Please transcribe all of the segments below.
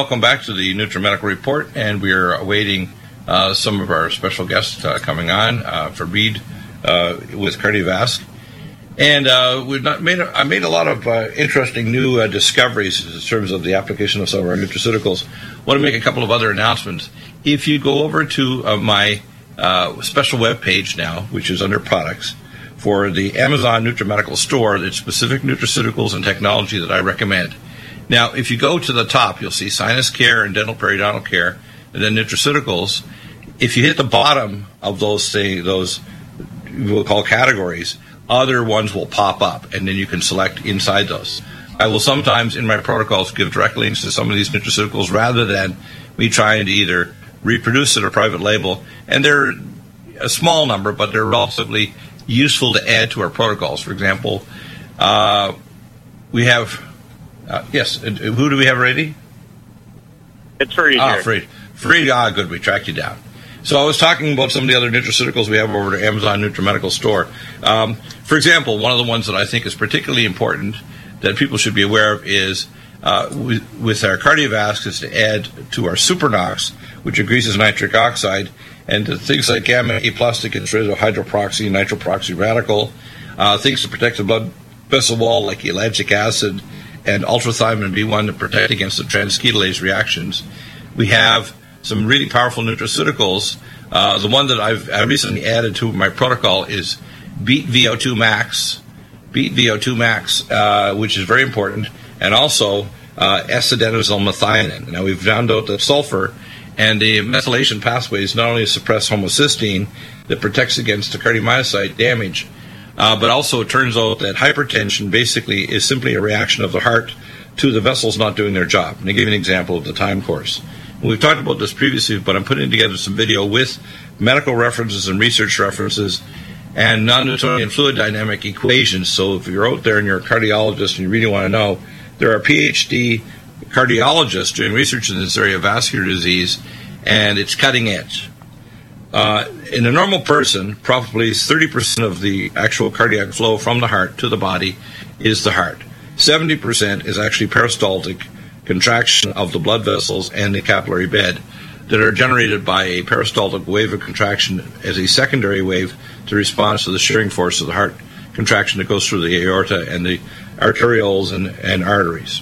welcome back to the NutriMedical Report, and we are awaiting some of our special guests coming on for Reed with Cardiovasc. And I made a lot of interesting new discoveries in terms of the application of some of our nutraceuticals. I want to make a couple of other announcements. If you go over to my special web page now, which is under products, for the Amazon NutriMedical store, it's specific nutraceuticals and technology that I recommend. Now, if you go to the top, you'll see sinus care and dental periodontal care, and then nutraceuticals. If you hit the bottom of those things, those we'll call categories, other ones will pop up, and then you can select inside those. I will sometimes, in my protocols, give direct links to some of these nutraceuticals rather than me trying to either reproduce it or private label. And they're a small number, but they're relatively useful to add to our protocols. For example, we have, yes, who do we have ready? It's Fareed here. Fareed, good, we tracked you down. So I was talking about some of the other nutraceuticals we have over to Amazon NutriMedical store. For example, one of the ones that I think is particularly important that people should be aware of is with our Cardiovasc is to add to our Supernox, which increases nitric oxide, and to things like gamma A plus to get rid of hydroproxy, nitroproxy radical, things to protect the blood vessel wall like ellagic acid and ultrathymine B1 to protect against the transketolase reactions. We have some really powerful nutraceuticals. The one that I recently added to my protocol is Beat VO2 Max, which is very important, and also S-adenosyl methionine. Now, we've found out that sulfur and the methylation pathways not only suppress homocysteine that protects against the cardiomyocyte damage, but also it turns out that hypertension basically is simply a reaction of the heart to the vessels not doing their job. And I'll give you an example of the time course. We've talked about this previously, but I'm putting together some video with medical references and research references and non-Newtonian fluid dynamic equations. So if you're out there and you're a cardiologist and you really want to know, there are PhD cardiologists doing research in this area of vascular disease, and it's cutting edge. In a normal person, probably 30% of the actual cardiac flow from the heart to the body is the heart. 70% is actually peristaltic contraction of the blood vessels and the capillary bed that are generated by a peristaltic wave of contraction as a secondary wave to respond to the shearing force of the heart contraction that goes through the aorta and the arterioles and arteries.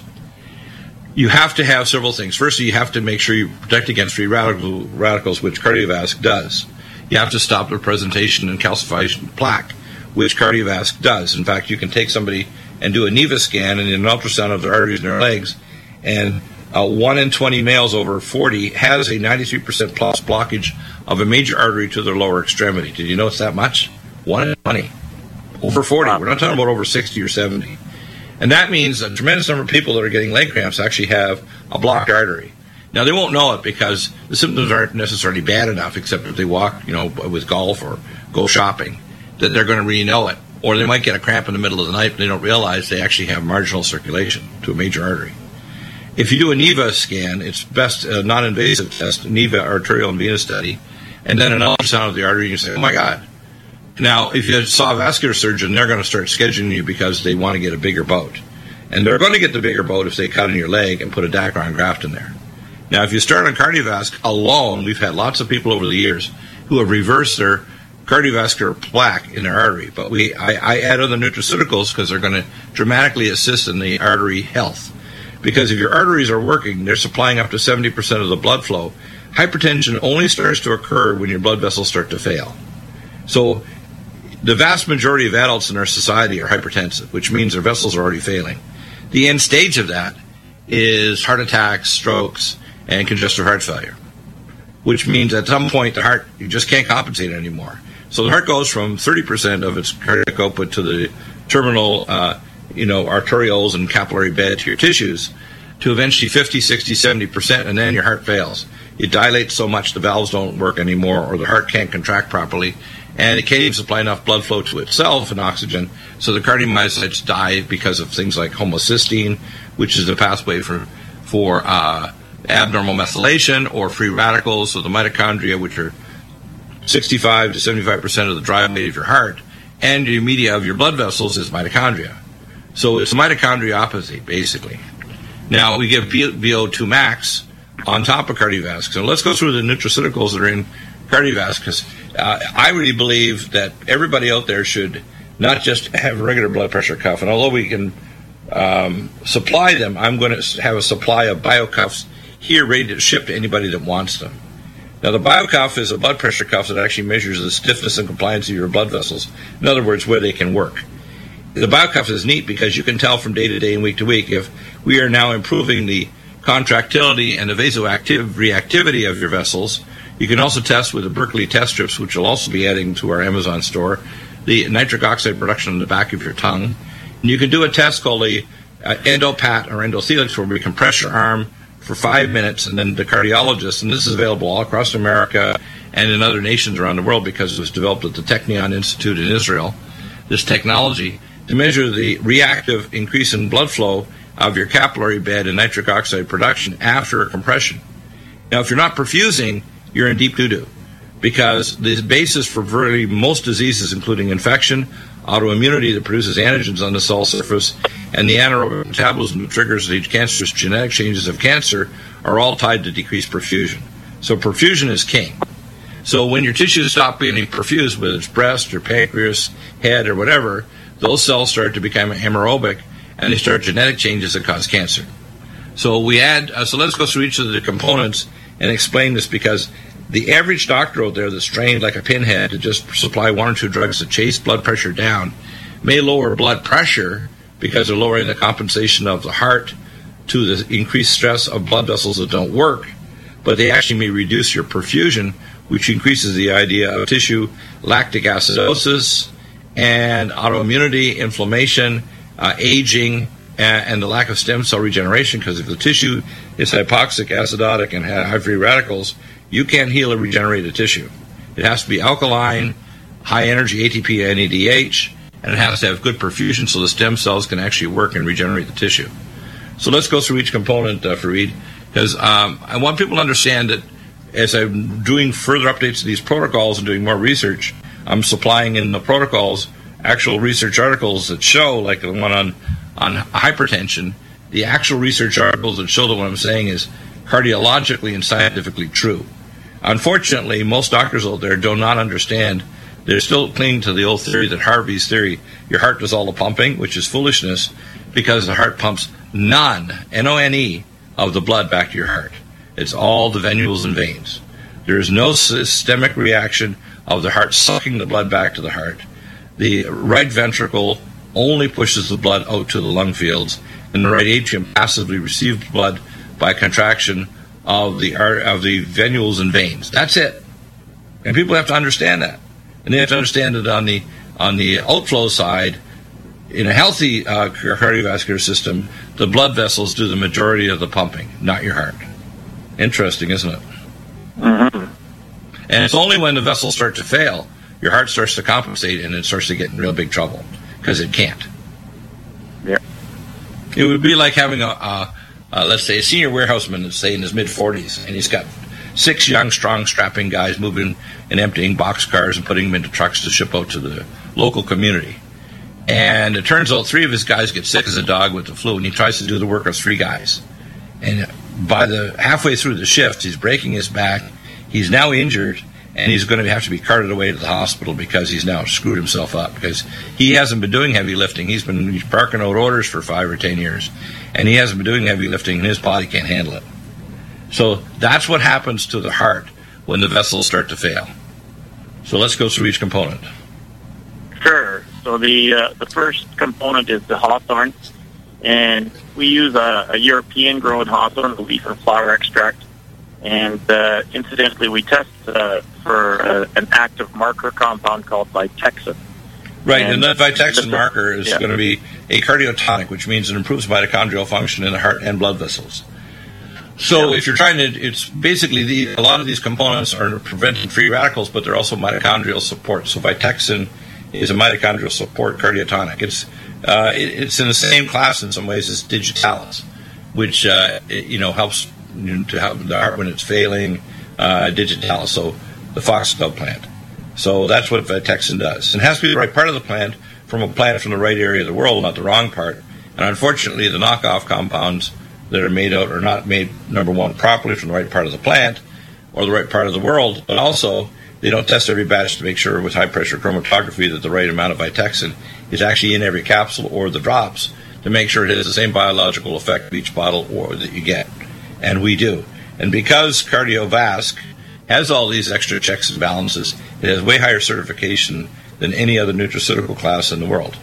You have to have several things. Firstly, you have to make sure you protect against free radicals, which Cardiovasc does. You have to stop the presentation and calcification of plaque, which Cardiovasc does. In fact, you can take somebody and do a NEVA scan and an ultrasound of their arteries and their legs, and 1 in 20 males over 40 has a 93% plus blockage of a major artery to their lower extremity. Did you know it's that much? 1 in 20. Over 40. We're not talking about over 60 or 70. And that means a tremendous number of people that are getting leg cramps actually have a blocked artery. Now, they won't know it because the symptoms aren't necessarily bad enough, except if they walk, with golf or go shopping, that they're going to really know it. Or they might get a cramp in the middle of the night, but they don't realize they actually have marginal circulation to a major artery. If you do a NEVA scan, it's best a non-invasive test, NEVA arterial and venous study, and then an ultrasound of the artery, and you say, oh my God. Now, if you saw a vascular surgeon, they're going to start scheduling you because they want to get a bigger boat. And they're going to get the bigger boat if they cut in your leg and put a Dacron graft in there. Now, if you start on Cardiovasc alone, we've had lots of people over the years who have reversed their cardiovascular plaque in their artery. But I add other nutraceuticals because they're going to dramatically assist in the artery health. Because if your arteries are working, they're supplying up to 70% of the blood flow. Hypertension only starts to occur when your blood vessels start to fail. So the vast majority of adults in our society are hypertensive, which means their vessels are already failing. The end stage of that is heart attacks, strokes, and congestive heart failure, which means at some point the heart, you just can't compensate it anymore. So the heart goes from 30% of its cardiac output to the terminal arterioles and capillary bed to your tissues, to eventually 50, 60, 70%, and then your heart fails. It dilates so much the valves don't work anymore, or the heart can't contract properly, and it can't even supply enough blood flow to itself and oxygen, so the cardiomyocytes die because of things like homocysteine, which is the pathway for abnormal methylation, or free radicals, so the mitochondria, which are 65 to 75% of the drive weight of your heart, and the media of your blood vessels is mitochondria. So it's mitochondriopathy, basically. Now, we give VO2 max on top of Cardiovasc. So let's go through the nutraceuticals that are in Cardiovasc, because I really believe that everybody out there should not just have regular blood pressure cuff. And although we can supply them, I'm going to have a supply of BioCuffs here ready to ship to anybody that wants them. Now, the BioCuff is a blood pressure cuff that actually measures the stiffness and compliance of your blood vessels. In other words, where they can work. The BioCuff is neat because you can tell from day to day and week to week if we are now improving the contractility and the vasoactive reactivity of your vessels. You can also test with the Berkeley test strips, which will also be adding to our Amazon store, the nitric oxide production on the back of your tongue. And you can do a test called the EndoPat or Endothelix, where we compress your arm for 5 minutes, and then the cardiologist, and this is available all across America and in other nations around the world because it was developed at the Technion Institute in Israel, this technology, to measure the reactive increase in blood flow of your capillary bed and nitric oxide production after compression. Now, if you're not perfusing, you're in deep doo-doo, because the basis for virtually most diseases, including infection, autoimmunity that produces antigens on the cell surface, and the anaerobic metabolism that triggers the cancerous genetic changes of cancer, are all tied to decreased perfusion. So perfusion is king. So when your tissues stop being perfused, whether it's breast or pancreas, head or whatever, those cells start to become anaerobic, and they start genetic changes that cause cancer. So we add. So let's go through each of the components and explain this, because the average doctor out there that's trained like a pinhead to just supply one or two drugs to chase blood pressure down may lower blood pressure because they're lowering the compensation of the heart to the increased stress of blood vessels that don't work, but they actually may reduce your perfusion, which increases the idea of tissue lactic acidosis and autoimmunity, inflammation, aging, and the lack of stem cell regeneration, because if the tissue is hypoxic, acidotic, and has high free radicals, you can't heal or regenerate a tissue. It has to be alkaline, high energy ATP, NADH, and it has to have good perfusion so the stem cells can actually work and regenerate the tissue. So let's go through each component, Fareed, because I want people to understand that as I'm doing further updates to these protocols and doing more research, I'm supplying in the protocols actual research articles that show, like the one on hypertension, the actual research articles that show that what I'm saying is cardiologically and scientifically true. Unfortunately, most doctors out there do not understand. They're still clinging to the old theory, that Harvey's theory, your heart does all the pumping, which is foolishness, because the heart pumps none, N-O-N-E, of the blood back to your heart. It's all the venules and veins. There is no systemic reaction of the heart sucking the blood back to the heart. The right ventricle only pushes the blood out to the lung fields, and the right atrium passively receives blood by contraction of the venules and veins. That's it. And people have to understand that. And they have to understand that on the outflow side, in a healthy cardiovascular system, the blood vessels do the majority of the pumping, not your heart. Interesting, isn't it? Mm-hmm. And it's only when the vessels start to fail, your heart starts to compensate, and it starts to get in real big trouble, because it can't. Yeah. It would be like having let's say, a senior warehouseman that's, say, in his mid-40s, and he's got 6 young, strong, strapping guys moving and emptying boxcars and putting them into trucks to ship out to the local community. And it turns out 3 of his guys get sick as a dog with the flu, and he tries to do the work of 3 guys. And by the halfway through the shift, he's breaking his back. He's now injured, and he's going to have to be carted away to the hospital because he's now screwed himself up, because he hasn't been doing heavy lifting. He's parking out orders for 5 or 10 years, and he hasn't been doing heavy lifting, and his body can't handle it. So that's what happens to the heart when the vessels start to fail. So let's go through each component. Sure. So the first component is the hawthorn, and we use a European-grown hawthorn, the leaf and flower extract. And incidentally, we test for an active marker compound called Vitexin. Right, and that Vitexin marker is going to be a cardiotonic, which means it improves mitochondrial function in the heart and blood vessels. So if you're trying to, it's basically a lot of these components are preventing free radicals, but they're also mitochondrial support. So Vitexin is a mitochondrial support cardiotonic. It's in the same class in some ways as Digitalis, which helps to have the heart when it's failing. Digitalis, so the foxglove plant. So that's what Vitexin does. And it has to be the right part of the plant from the right area of the world, not the wrong part. And unfortunately, the knockoff compounds that are made out are not made, number one, properly from the right part of the plant or the right part of the world, but also they don't test every batch to make sure with high-pressure chromatography that the right amount of Vitexin is actually in every capsule or the drops to make sure it has the same biological effect of each bottle or that you get. And we do. And because Cardiovasc has all these extra checks and balances, it has way higher certification than any other nutraceutical class in the world.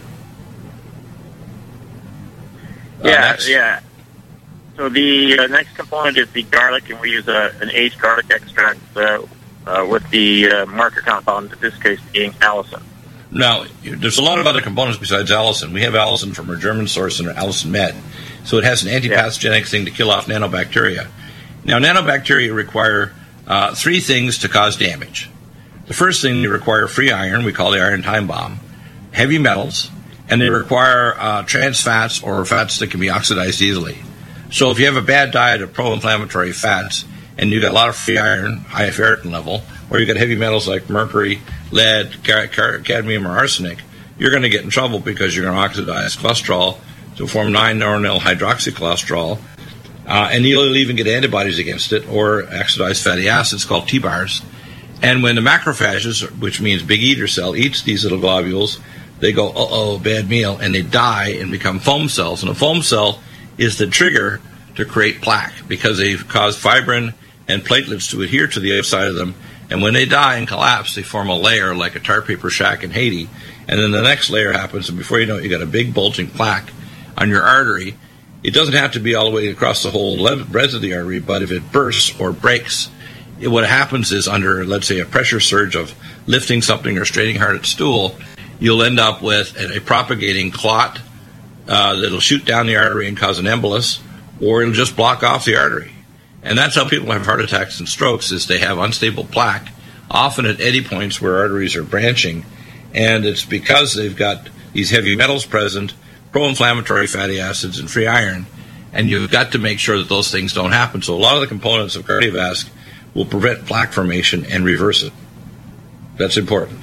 Yeah. So the next component is the garlic, and we use an aged garlic extract with the marker compound, in this case being allicin. Now, there's a lot of other components besides allicin. We have allicin from our German source and our Allicin Med. So it has an antipathogenic thing to kill off nanobacteria. Now, nanobacteria require three things to cause damage. The first thing, they require free iron, we call the iron time bomb, heavy metals, and they require trans fats or fats that can be oxidized easily. So if you have a bad diet of pro-inflammatory fats and you've got a lot of free iron, high ferritin level, or you've got heavy metals like mercury, lead, cadmium, or arsenic, you're going to get in trouble because you're going to oxidize cholesterol to form 9-noronil hydroxycholesterol, and you'll even get antibodies against it or oxidized fatty acids called T-bars. And when the macrophages, which means big eater cell, eats these little globules, they go, uh-oh, bad meal, and they die and become foam cells. And a foam cell is the trigger to create plaque because they cause fibrin and platelets to adhere to the outside of them. And when they die and collapse, they form a layer like a tar paper shack in Haiti. And then the next layer happens, and before you know it, you got a big bulging plaque on your artery. It doesn't have to be all the way across the whole breadth of the artery, but if it bursts or breaks, what happens is under, let's say, a pressure surge of lifting something or straining hard at stool, you'll end up with a propagating clot that'll shoot down the artery and cause an embolus, or it'll just block off the artery. And that's how people have heart attacks and strokes, is they have unstable plaque, often at eddy points where arteries are branching, and it's because they've got these heavy metals present, pro-inflammatory fatty acids, and free iron, and you've got to make sure that those things don't happen. So a lot of the components of Cardiovasc will prevent plaque formation and reverse it. That's important.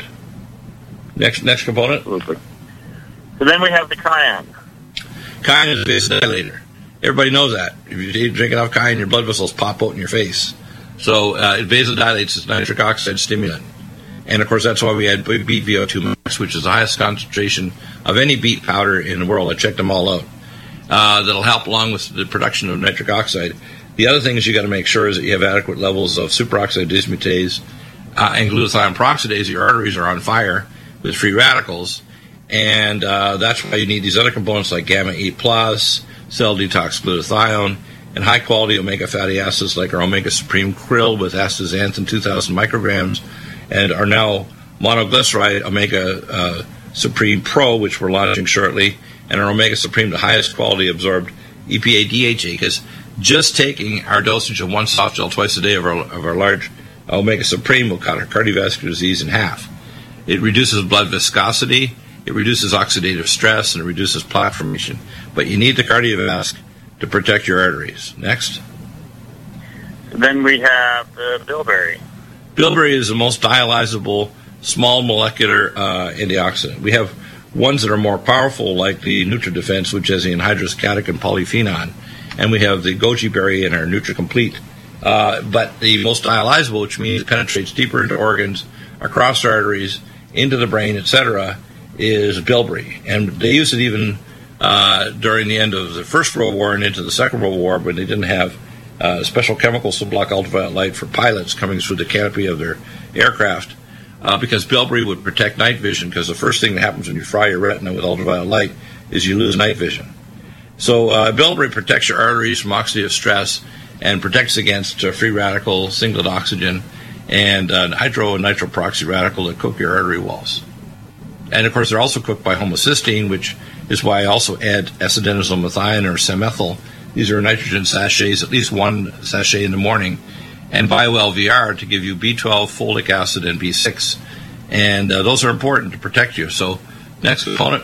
Next component. Absolutely. So then we have the cayenne. Cayenne is a vasodilator. Everybody knows that. If you drink enough cayenne, your blood vessels pop out in your face. So it vasodilates. It's nitric oxide stimulant. And, of course, that's why we add beet VO2 max, which is the highest concentration of any beet powder in the world. I checked them all out. That'll help along with the production of nitric oxide. The other thing is you got to make sure is that you have adequate levels of superoxide dismutase and glutathione peroxidase. Your arteries are on fire with free radicals. And that's why you need these other components like gamma-8+, cell detox glutathione, and high-quality omega fatty acids like our Omega Supreme Krill with astaxanthin 2,000 micrograms, and our now monoglyceride Omega Supreme Pro, which we're launching shortly, and our Omega Supreme, the highest quality absorbed EPA DHA, because just taking our dosage of one soft gel twice a day of our large Omega Supreme will cut our cardiovascular disease in half. It reduces blood viscosity, it reduces oxidative stress, and it reduces plaque formation. But you need the Cardiovasc to protect your arteries. Next. Then we have the bilberry. Bilberry is the most dialyzable small molecular antioxidant. We have ones that are more powerful, like the NutriDefense, which has the anhydrous catechin polyphenol, and we have the goji berry in our NutriComplete. But the most dialyzable, which means it penetrates deeper into organs, across arteries, into the brain, etc., is bilberry. And they used it even during the end of the First World War and into the Second World War, when they didn't have special chemicals to block ultraviolet light for pilots coming through the canopy of their aircraft, because bilberry would protect night vision, because the first thing that happens when you fry your retina with ultraviolet light is you lose night vision. So bilberry protects your arteries from oxidative stress and protects against free radical, singlet oxygen, and hydro and nitroperoxy radical that cook your artery walls. And, of course, they're also cooked by homocysteine, which is why I also add S-adenosine methionine or Semethyl. These are nitrogen sachets, at least one sachet in the morning, and BioLVR to give you B12, folic acid, and B6. And those are important to protect you. So, next component.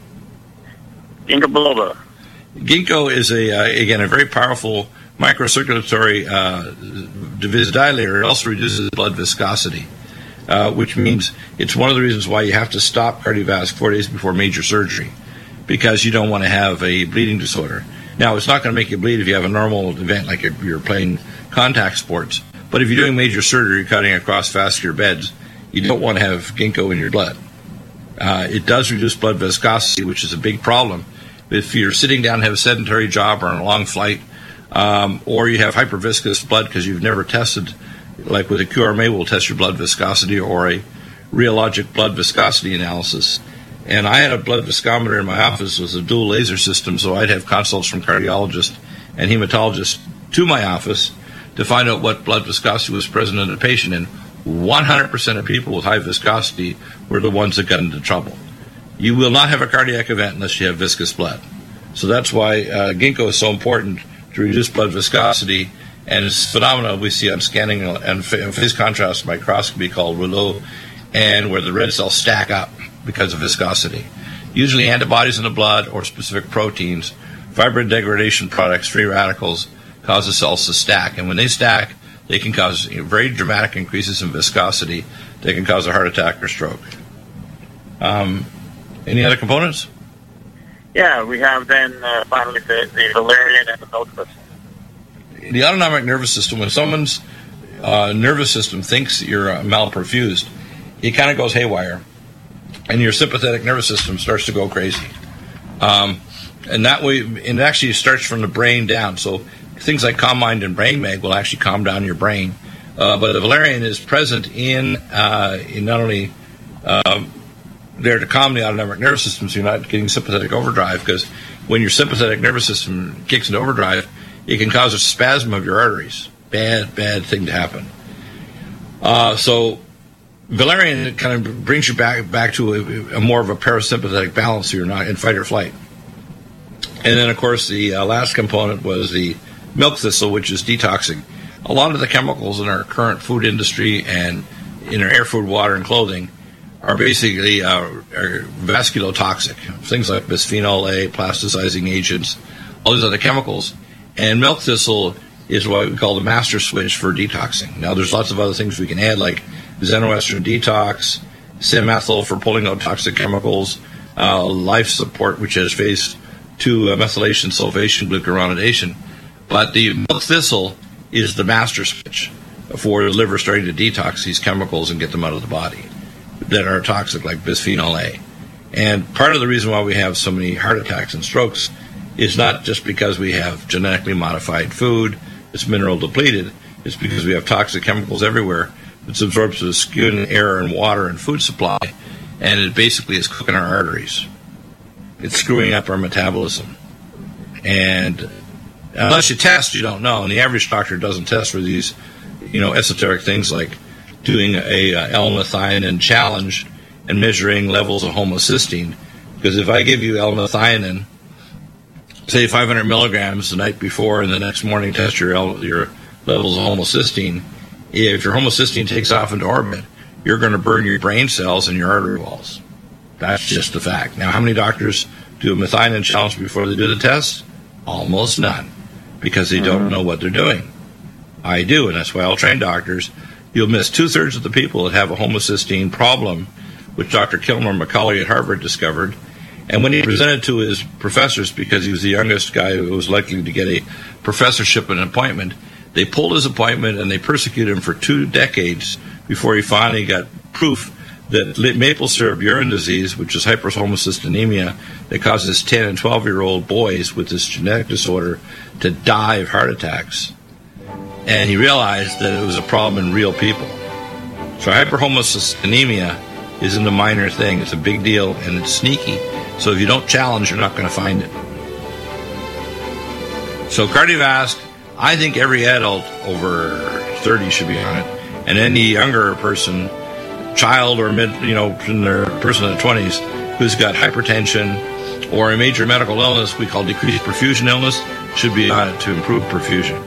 Ginkgo biloba. Ginkgo is, again, a very powerful microcirculatory vasodilator. It also reduces blood viscosity, which means it's one of the reasons why you have to stop Cardiovasc 4 days before major surgery, because you don't want to have a bleeding disorder. Now, it's not going to make you bleed if you have a normal event like if you're playing contact sports. But if you're doing major surgery, cutting across vascular beds, you don't want to have ginkgo in your blood. It does reduce blood viscosity, which is a big problem. If you're sitting down and have a sedentary job or on a long flight, or you have hyperviscous blood because you've never tested, like with a QRMA, we'll test your blood viscosity or a rheologic blood viscosity analysis. And I had a blood viscometer in my office with a dual laser system, so I'd have consults from cardiologists and hematologists to my office to find out what blood viscosity was present in the patient. And 100% of people with high viscosity were the ones that got into trouble. You will not have a cardiac event unless you have viscous blood. So that's why ginkgo is so important to reduce blood viscosity. And it's a phenomenon we see on scanning and phase contrast microscopy called rouleau, and where the red cells stack up because of viscosity. Usually antibodies in the blood or specific proteins, fibrin degradation products, free radicals, cause the cells to stack. And when they stack, they can cause very dramatic increases in viscosity. They can cause a heart attack or stroke. Any other components? Yeah, we have then finally the valerian and the milk thistle. The autonomic nervous system, when someone's nervous system thinks you're malperfused, it kind of goes haywire, and your sympathetic nervous system starts to go crazy. And that way, it actually starts from the brain down. So things like Calm Mind and Brain Mag will actually calm down your brain. But the valerian is present in not only there to calm the autonomic nervous system, so you're not getting sympathetic overdrive, because when your sympathetic nervous system kicks into overdrive, it can cause a spasm of your arteries. Bad thing to happen. So valerian kind of brings you back to a more of a parasympathetic balance, so you're not in fight or flight. And then, of course, the last component was the milk thistle, which is detoxing. A lot of the chemicals in our current food industry and in our air, food, water, and clothing are basically are vasculotoxic. Things like bisphenol A, plasticizing agents, all these other chemicals. And milk thistle is what we call the master switch for detoxing. Now, there's lots of other things we can add, like xenoestrin detox, Simethyl for pulling out toxic chemicals, life support, which has phase 2 methylation, sulfation, glucuronidation. But the milk thistle is the master switch for the liver starting to detox these chemicals and get them out of the body that are toxic, like bisphenol A. And part of the reason why we have so many heart attacks and strokes is not just because we have genetically modified food, it's mineral depleted, it's because we have toxic chemicals everywhere. It's absorbed through the skin, air, and water and food supply, and it basically is cooking our arteries. It's screwing up our metabolism. And unless you test, you don't know. And the average doctor doesn't test for these, esoteric things like doing a L-methionine challenge and measuring levels of homocysteine. Because if I give you L-methionine, say 500 milligrams the night before, and the next morning test your levels of homocysteine, if your homocysteine takes off into orbit, you're going to burn your brain cells and your artery walls. That's just a fact. Now, how many doctors do a methionine challenge before they do the test? Almost none, because they don't know what they're doing. I do, and that's why I'll train doctors. You'll miss 2/3 of the people that have a homocysteine problem, which Dr. Kilmer McCauley at Harvard discovered. And when he presented to his professors, because he was the youngest guy who was likely to get a professorship and an appointment, they pulled his appointment and they persecuted him for 2 decades before he finally got proof that maple syrup urine disease, which is hyperhomocystinemia, that causes 10 and 12-year-old boys with this genetic disorder to die of heart attacks. And he realized that it was a problem in real people. So hyperhomocystinemia isn't a minor thing. It's a big deal, and it's sneaky. So if you don't challenge, you're not going to find it. So Cardiovasc, I think every adult over 30 should be on it. And any younger person, child or person in their 20s who's got hypertension or a major medical illness we call decreased perfusion illness should be on it to improve perfusion.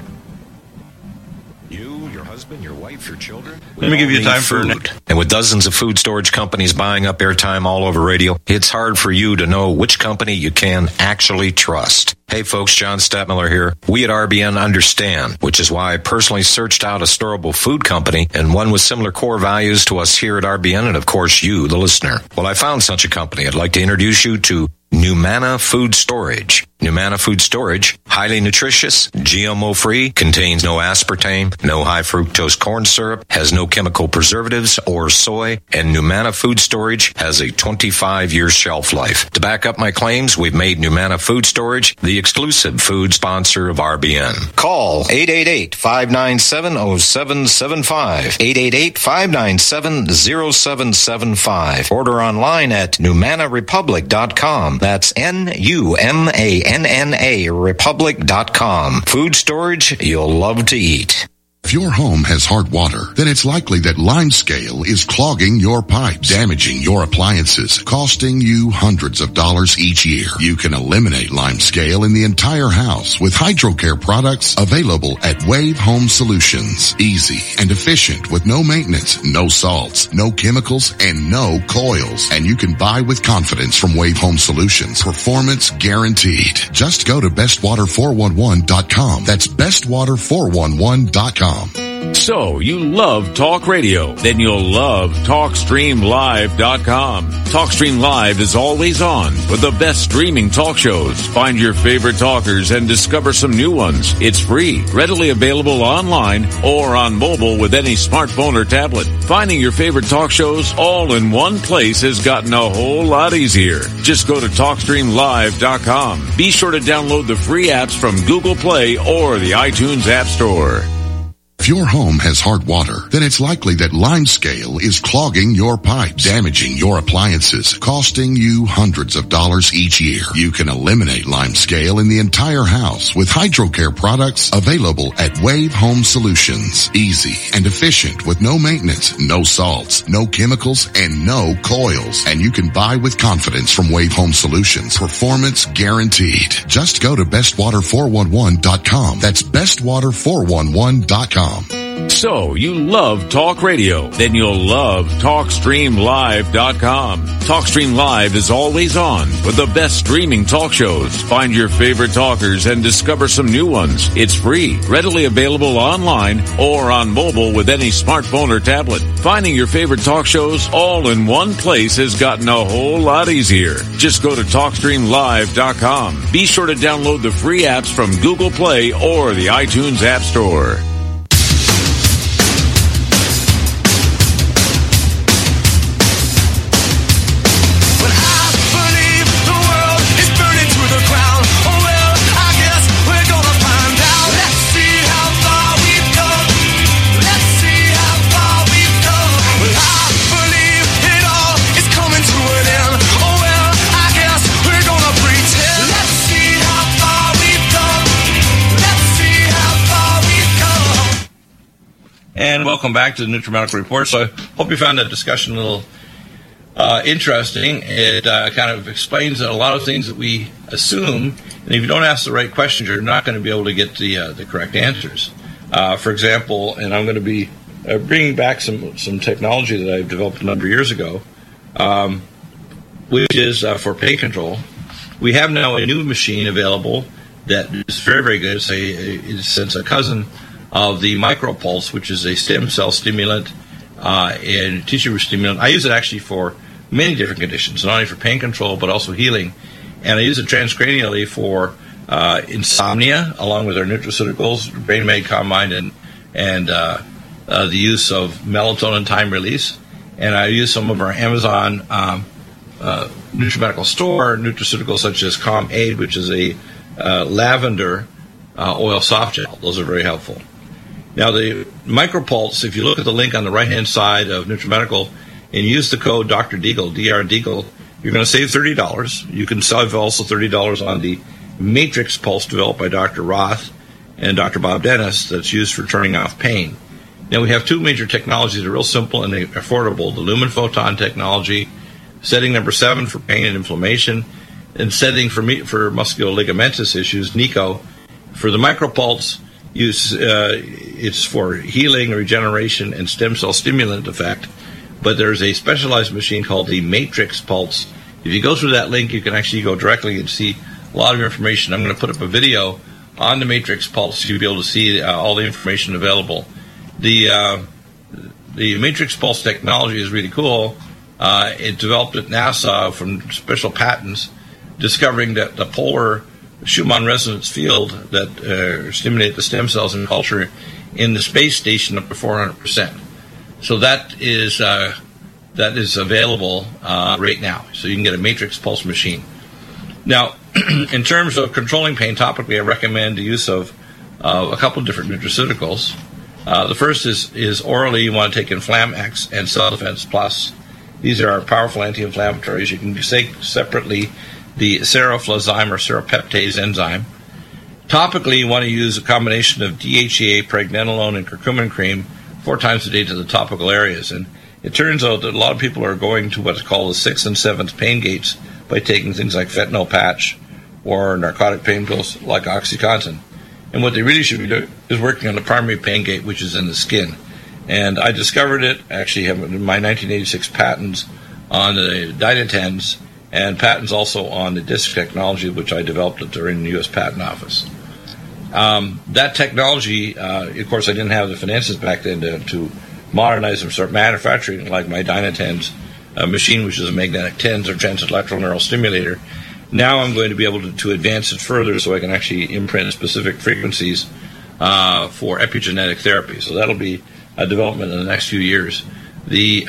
You, your husband, your wife, your children. Let me give you time for food. And with dozens of food storage companies buying up airtime all over radio, it's hard for you to know which company you can actually trust. Hey folks, John Stadtmiller here. We at RBN understand, which is why I personally searched out a storable food company and one with similar core values to us here at RBN and of course you, the listener. Well, I found such a company. I'd like to introduce you to Numana Food Storage. Numana Food Storage, highly nutritious, GMO-free, contains no aspartame, no high fructose corn syrup, has no chemical preservatives or soy, and Numana Food Storage has a 25-year shelf life. To back up my claims, we've made Numana Food Storage the exclusive food sponsor of RBN. Call 888-597-0775, 888-597-0775. Order online at NumanaRepublic.com. That's NUMANNA Republic.com. Food storage you'll love to eat. If your home has hard water, then it's likely that Limescale is clogging your pipes, damaging your appliances, costing you hundreds of dollars each year. You can eliminate Limescale in the entire house with HydroCare products available at Wave Home Solutions. Easy and efficient with no maintenance, no salts, no chemicals, and no coils. And you can buy with confidence from Wave Home Solutions. Performance guaranteed. Just go to bestwater411.com. That's bestwater411.com. So, you love talk radio? Then you'll love TalkStreamLive.com. TalkStream Live is always on with the best streaming talk shows. Find your favorite talkers and discover some new ones. It's free, readily available online or on mobile with any smartphone or tablet. Finding your favorite talk shows all in one place has gotten a whole lot easier. Just go to TalkStreamLive.com. Be sure to download the free apps from Google Play or the iTunes App Store. If your home has hard water, then it's likely that Limescale is clogging your pipes, damaging your appliances, costing you hundreds of dollars each year. You can eliminate Limescale in the entire house with HydroCare products available at Wave Home Solutions. Easy and efficient with no maintenance, no salts, no chemicals, and no coils. And you can buy with confidence from Wave Home Solutions. Performance guaranteed. Just go to bestwater411.com. That's bestwater411.com. So, you love talk radio? Then you'll love TalkStreamLive.com. TalkStream Live is always on with the best streaming talk shows. Find your favorite talkers and discover some new ones. It's free, readily available online or on mobile with any smartphone or tablet. Finding your favorite talk shows all in one place has gotten a whole lot easier. Just go to TalkStreamLive.com. Be sure to download the free apps from Google Play or the iTunes App Store. And welcome back to the NutriMedical Report. So I hope you found that discussion a little interesting. It kind of explains a lot of things that we assume, and if you don't ask the right questions, you're not going to be able to get the correct answers. For example, and I'm going to be bringing back some technology that I've developed a number of years ago, which is for pain control. We have now a new machine available that is very, very good. It's a cousin of the MicroPulse, which is a stem cell stimulant and tissue stimulant. I use it actually for many different conditions, not only for pain control, but also healing. And I use it transcranially for insomnia, along with our nutraceuticals, BrainMed, CalmMind, and the use of melatonin time release. And I use some of our Amazon NutriMedical store nutraceuticals, such as Calm Aid, which is a lavender oil soft gel. Those are very helpful. Now, the MicroPulse, if you look at the link on the right-hand side of NutriMedical and use the code Dr. Deagle, Dr. Deagle, you're going to save $30. You can save also $30 on the Matrix Pulse developed by Dr. Roth and Dr. Bob Dennis that's used for turning off pain. Now, we have two major technologies that are real simple and affordable. The Lumen Photon technology, setting number 7 for pain and inflammation, and setting for musculoligamentous issues, NICO. For the MicroPulse, it's for healing, regeneration, and stem cell stimulant effect. But there's a specialized machine called the Matrix Pulse. If you go through that link, you can actually go directly and see a lot of information. I'm going to put up a video on the Matrix Pulse so you'll be able to see all the information available. The Matrix Pulse technology is really cool. It developed at NASA from special patents, discovering that the polar Schumann resonance field that stimulate the stem cells in culture in the space station up to 400%. So that is available right now. So you can get a matrix pulse machine. Now, in terms of controlling pain topically, I recommend the use of a couple of different nutraceuticals. The first is orally. You want to take Inflam-X and Cell Defense Plus. These are powerful anti-inflammatories. You can take separately the seroflozyme or serapeptase enzyme. Topically, you want to use a combination of DHEA, pregnenolone, and curcumin cream 4 times a day to the topical areas. And it turns out that a lot of people are going to what's called the 6th and 7th pain gates by taking things like fentanyl patch or narcotic pain pills like OxyContin. And what they really should be doing is working on the primary pain gate, which is in the skin. And I discovered it, actually have my 1986 patents on the Dynatens and patents also on the disc technology, which I developed during the U.S. Patent Office. That technology, of course, I didn't have the finances back then to modernize and start manufacturing like my Dynatens machine, which is a magnetic TENS or transit electrical neural stimulator. Now I'm going to be able to advance it further so I can actually imprint specific frequencies for epigenetic therapy. So that'll be a development in the next few years. The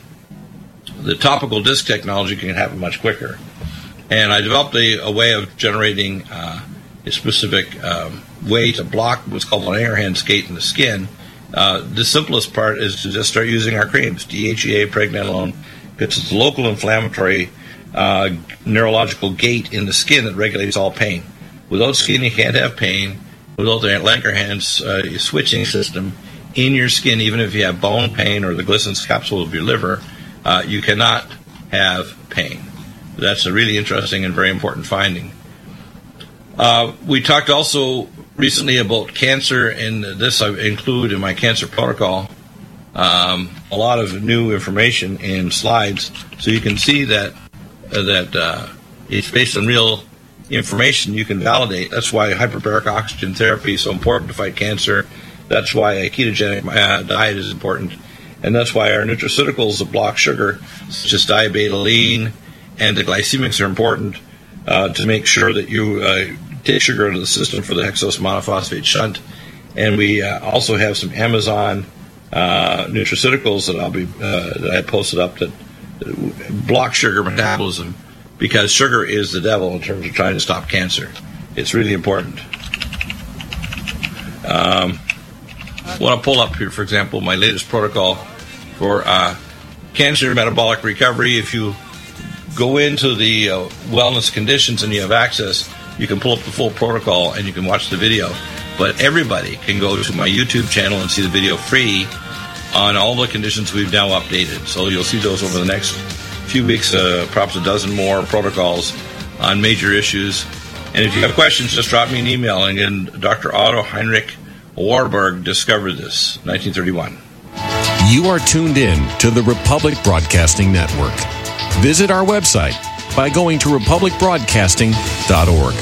topical disc technology can happen much quicker. And I developed a way of generating a specific way to block what's called an Langerhans gate in the skin. The simplest part is to just start using our creams, DHEA, pregnenolone, because it's a local inflammatory neurological gate in the skin that regulates all pain. Without skin, you can't have pain. Without the Langerhans switching system in your skin, even if you have bone pain or the Glisson's capsule of your liver, you cannot have pain. That's a really interesting and very important finding. We talked also recently about cancer, and this I include in my cancer protocol. A lot of new information in slides, so you can see that it's based on real information you can validate. That's why hyperbaric oxygen therapy is so important to fight cancer. That's why a ketogenic diet is important. And that's why our nutraceuticals that block sugar, such as diabetoline and the glycemics, are important to make sure that you take sugar out of the system for the hexose monophosphate shunt. And we also have some Amazon nutraceuticals that I posted up that block sugar metabolism, because sugar is the devil in terms of trying to stop cancer. It's really important. I want to pull up here, for example, my latest protocol for cancer metabolic recovery. If you go into the wellness conditions and you have access, you can pull up the full protocol and you can watch the video. But everybody can go to my YouTube channel and see the video free on all the conditions we've now updated. So you'll see those over the next few weeks, perhaps a dozen more protocols on major issues. And if you have questions, just drop me an email. And again, Dr. Otto Heinrich Warburg discovered this, 1931. You are tuned in to the Republic Broadcasting Network. Visit our website by going to republicbroadcasting.org.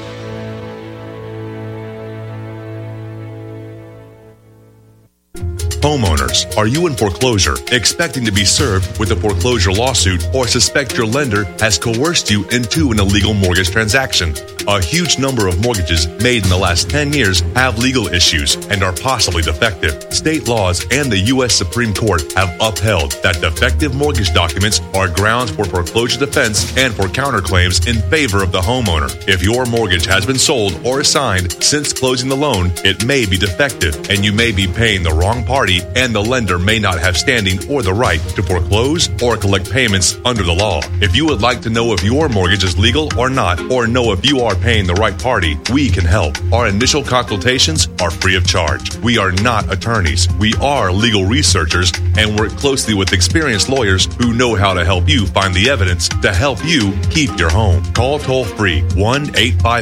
Homeowners, are you in foreclosure, expecting to be served with a foreclosure lawsuit, or suspect your lender has coerced you into an illegal mortgage transaction? A huge number of mortgages made in the last 10 years have legal issues and are possibly defective. State laws and the U.S. Supreme Court have upheld that defective mortgage documents are grounds for foreclosure defense and for counterclaims in favor of the homeowner. If your mortgage has been sold or assigned since closing the loan, it may be defective and you may be paying the wrong party, and the lender may not have standing or the right to foreclose or collect payments under the law. If you would like to know if your mortgage is legal or not, or know if you are paying the right party, we can help. Our initial consultations are free of charge. We are not attorneys. We are legal researchers and work closely with experienced lawyers who know how to help you find the evidence to help you keep your home. Call toll free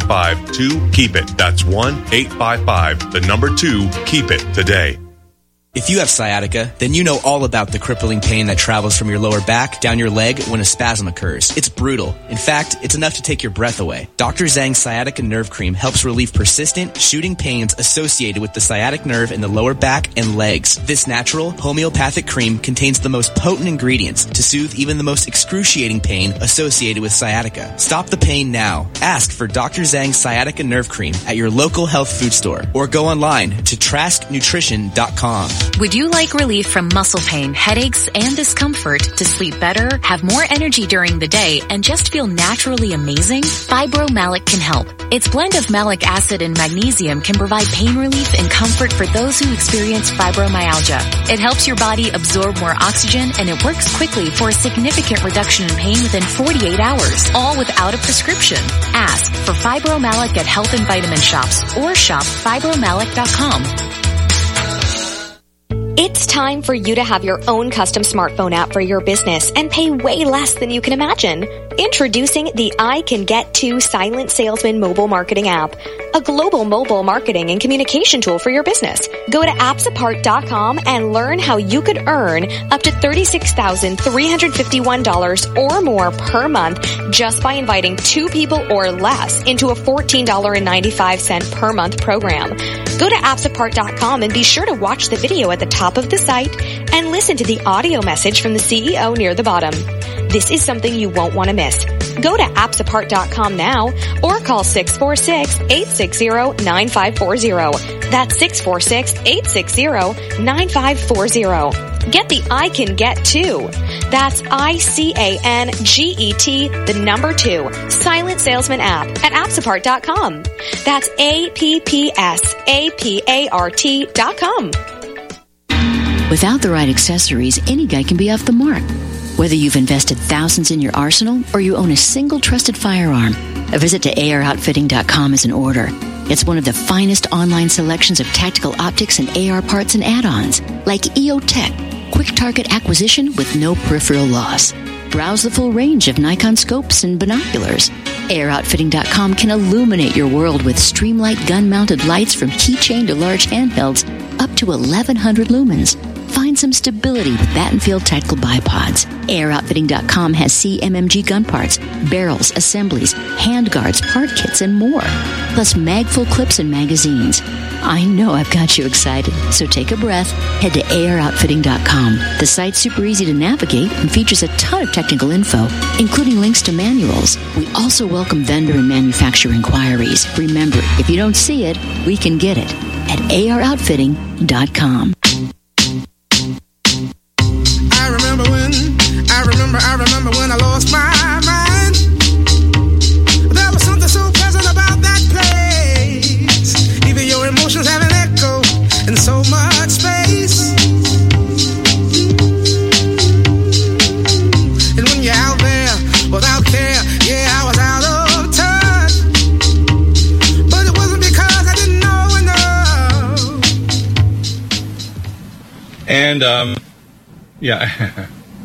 1-855-2-KEEP-IT. That's 1-855-2-KEEP-IT today. If you have sciatica, then you know all about the crippling pain that travels from your lower back down your leg when a spasm occurs. It's brutal. In fact, it's enough to take your breath away. Dr. Zhang's Sciatica Nerve Cream helps relieve persistent, shooting pains associated with the sciatic nerve in the lower back and legs. This natural, homeopathic cream contains the most potent ingredients to soothe even the most excruciating pain associated with sciatica. Stop the pain now. Ask for Dr. Zhang's Sciatica Nerve Cream at your local health food store or go online to trasknutrition.com. Would you like relief from muscle pain, headaches, and discomfort to sleep better, have more energy during the day, and just feel naturally amazing? Fibromalic can help. Its blend of malic acid and magnesium can provide pain relief and comfort for those who experience fibromyalgia. It helps your body absorb more oxygen, and it works quickly for a significant reduction in pain within 48 hours, all without a prescription. Ask for Fibromalic at health and vitamin shops or shop fibromalic.com. It's time for you to have your own custom smartphone app for your business and pay way less than you can imagine. Introducing the I Can Get To Silent Salesman mobile marketing app, a global mobile marketing and communication tool for your business. Go to appsapart.com and learn how you could earn up to $36,351 or more per month just by inviting 2 people or less into a $14.95 per month program. Go to appsapart.com and be sure to watch the video at the top of the site and listen to the audio message from the CEO near the bottom. This is something you won't want to miss. Go to appsapart.com now or call 646-860-9540. That's 646-860-9540. Get the I Can Get To. That's ICANGET, the number 2, Silent Salesman app at appsapart.com. That's APPSAPART.com. Without the right accessories, any guy can be off the mark. Whether you've invested thousands in your arsenal or you own a single trusted firearm, a visit to AROutfitting.com is in order. It's one of the finest online selections of tactical optics and AR parts and add-ons, like EOTech, quick target acquisition with no peripheral loss. Browse the full range of Nikon scopes and binoculars. AROutfitting.com can illuminate your world with Streamlight gun-mounted lights from keychain to large handhelds up to 1,100 lumens. Find some stability with Battenfield Tactical Bipods. AROutfitting.com has CMMG gun parts, barrels, assemblies, handguards, part kits, and more. Plus mag-full clips and magazines. I know I've got you excited, so take a breath. Head to AROutfitting.com. The site's super easy to navigate and features a ton of technical info, including links to manuals. We also welcome vendor and manufacturer inquiries. Remember, if you don't see it, we can get it at AROutfitting.com. I remember when I lost my mind. There was something so pleasant about that place. Even your emotions have an echo in so much space. And when you're out there without care, yeah, I was out of touch. But it wasn't because I didn't know enough. And, yeah.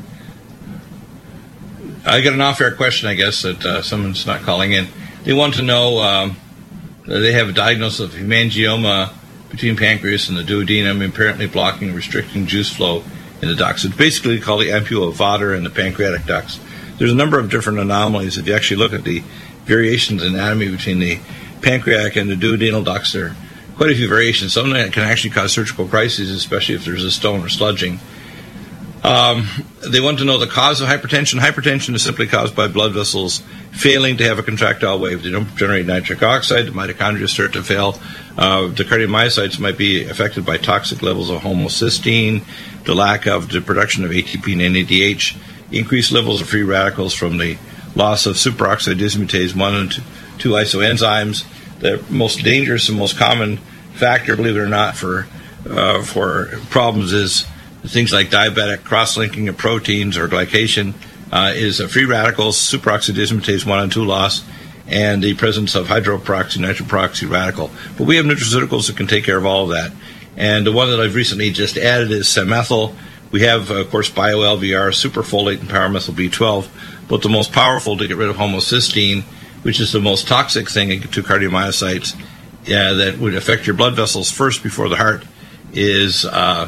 I got an off-air question, I guess, that someone's not calling in. They want to know they have a diagnosis of hemangioma between pancreas and the duodenum, apparently blocking and restricting juice flow in the ducts. It's basically called the ampulla of Vater in the pancreatic ducts. There's a number of different anomalies. If you actually look at the variations in anatomy between the pancreatic and the duodenal ducts, there are quite a few variations. Some that can actually cause surgical crises, especially if there's a stone or sludging. They want to know the cause of hypertension. Hypertension is simply caused by blood vessels failing to have a contractile wave. They don't generate nitric oxide. The mitochondria start to fail. The cardiomyocytes might be affected by toxic levels of homocysteine, the lack of the production of ATP and NADH, increased levels of free radicals from the loss of superoxide dismutase 1 and 2 isoenzymes. The most dangerous and most common factor, believe it or not, for problems is things like diabetic cross-linking of proteins or glycation, is free radicals, superoxide dismutase 1 and 2 loss, and the presence of hydroperoxy, nitroperoxy radical. But we have nutraceuticals that can take care of all of that. And the one that I've recently just added is Samethyl. We have, of course, BioLVR, superfolate, and PowerMethyl B12. But the most powerful to get rid of homocysteine, which is the most toxic thing to cardiomyocytes that would affect your blood vessels first before the heart, is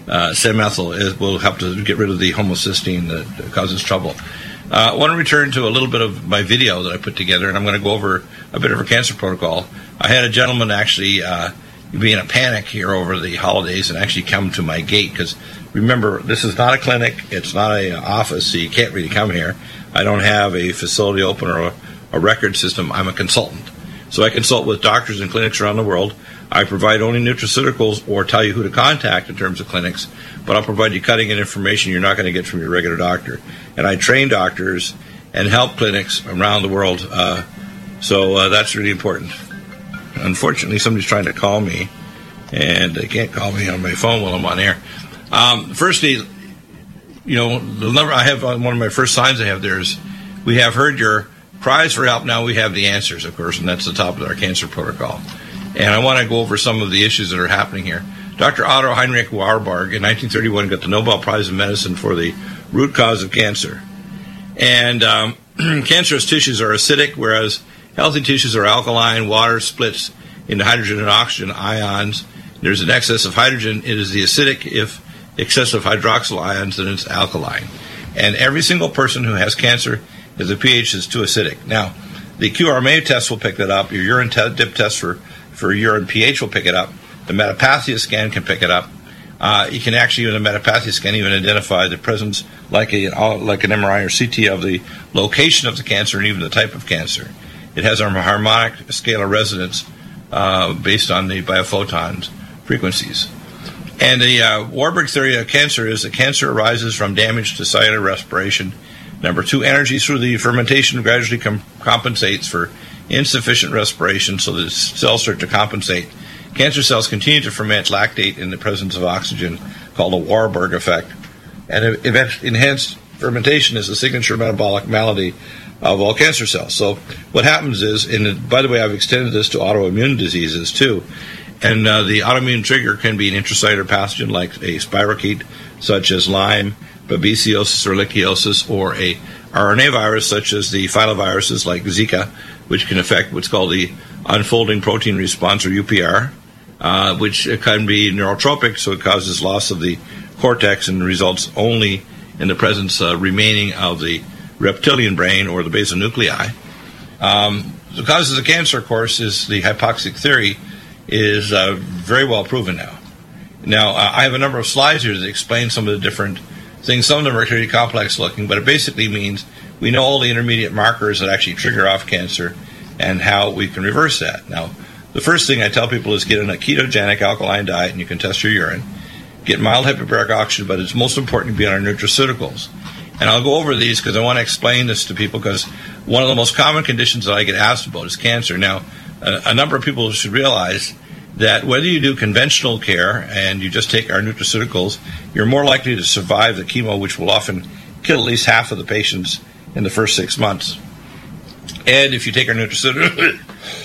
Samethyl will help to get rid of the homocysteine that causes trouble. I want to return to a little bit of my video that I put together, and I'm going to go over a bit of a cancer protocol. I had a gentleman actually be in a panic here over the holidays and actually come to my gate, because remember, this is not a clinic, it's not an office, so you can't really come here. I don't have a facility open or a record system. I'm a consultant. So I consult with doctors and clinics around the world. I provide only nutraceuticals or tell you who to contact in terms of clinics, but I'll provide you cutting-edge information you're not going to get from your regular doctor. And I train doctors and help clinics around the world, so that's really important. Unfortunately, somebody's trying to call me, and they can't call me on my phone while I'm on air. Firstly, the number I have on one of my first signs I have there is, we have heard your cries for help, now we have the answers, of course, and that's the top of our cancer protocol. And I want to go over some of the issues that are happening here. Dr. Otto Heinrich Warburg in 1931 got the Nobel Prize in Medicine for the root cause of cancer. And cancerous tissues are acidic, whereas healthy tissues are alkaline. Water splits into hydrogen and oxygen ions. There's an excess of hydrogen. It is the acidic. If excessive hydroxyl ions, then it's alkaline. And every single person who has cancer, if the pH is too acidic. Now, the QRMA test will pick that up. Your urine dip test for urine pH will pick it up. The metapathia scan can pick it up. You can actually, in a metapathia scan, even identify the presence, like an MRI or CT, of the location of the cancer and even the type of cancer. It has a harmonic scale of resonance based on the biophotons frequencies. And the Warburg theory of cancer is that cancer arises from damage to cellular respiration. Number 2, energy through the fermentation gradually compensates for insufficient respiration, so the cells start to compensate. Cancer cells continue to ferment lactate in the presence of oxygen, called the Warburg effect. And enhanced fermentation is the signature metabolic malady of all cancer cells. So what happens is, by the way, I've extended this to autoimmune diseases too, and the autoimmune trigger can be an intracellular pathogen like a spirochete, such as Lyme, babesiosis or ehrlichiosis, or a RNA virus such as the filoviruses like Zika, which can affect what's called the unfolding protein response, or UPR, which can be neurotropic, so it causes loss of the cortex and results only in the presence remaining of the reptilian brain or the basal nuclei. The causes of cancer, of course, is the hypoxic theory, is very well proven now. Now, I have a number of slides here that explain some of the different things. Some of them are pretty complex looking, but it basically means we know all the intermediate markers that actually trigger off cancer and how we can reverse that. Now, the first thing I tell people is get on a ketogenic alkaline diet, and you can test your urine. Get mild hyperbaric oxygen, but it's most important to be on our nutraceuticals. And I'll go over these because I want to explain this to people, because one of the most common conditions that I get asked about is cancer. Now, a number of people should realize that whether you do conventional care and you just take our nutraceuticals, you're more likely to survive the chemo, which will often kill at least half of the patients in the first 6 months. And if you take our nutraceuticals,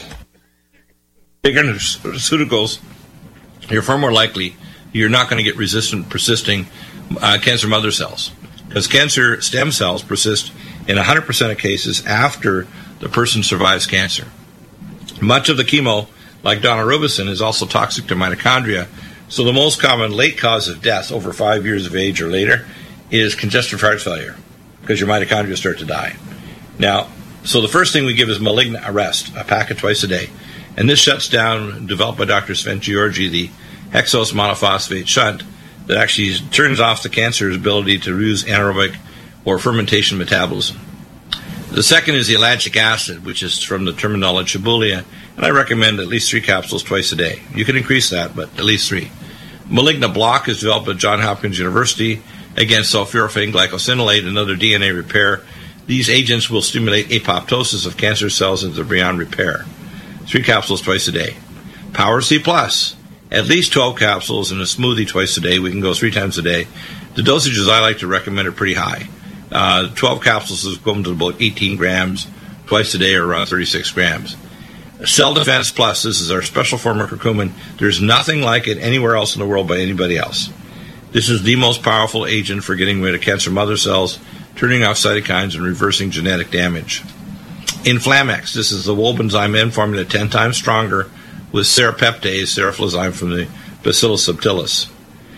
you're far more likely you're not going to get resistant, persisting cancer mother cells, because cancer stem cells persist in 100% of cases after the person survives cancer. Much of the chemo, like daunorubicin, is also toxic to mitochondria, so the most common late cause of death over 5 years of age or later is congestive heart failure, because your mitochondria start to die. Now, so the first thing we give is malignant arrest, a packet twice a day. And this shuts down, developed by Dr. Sven Georgi, the hexose monophosphate shunt that actually turns off the cancer's ability to use anaerobic or fermentation metabolism. The second is the ellagic acid, which is from the terminella chibulia, and I recommend at least 3 capsules twice a day. You can increase that, but at least 3. Malignant block is developed at Johns Hopkins University against sulforaphane glycosinolate and other DNA repair. These agents will stimulate apoptosis of cancer cells into beyond repair. 3 capsules twice a day. Power C+, at least 12 capsules in a smoothie twice a day. We can go 3 times a day. The dosages I like to recommend are pretty high. 12 capsules is equivalent to about 18 grams twice a day, or around 36 grams. Cell Defense Plus, this is our special form of curcumin. There's nothing like it anywhere else in the world by anybody else. This is the most powerful agent for getting rid of cancer mother cells, turning off cytokines, and reversing genetic damage. Inflamex, this is the Wobenzym N formula 10 times stronger with serapeptase, seroflozyme from the Bacillus subtilis.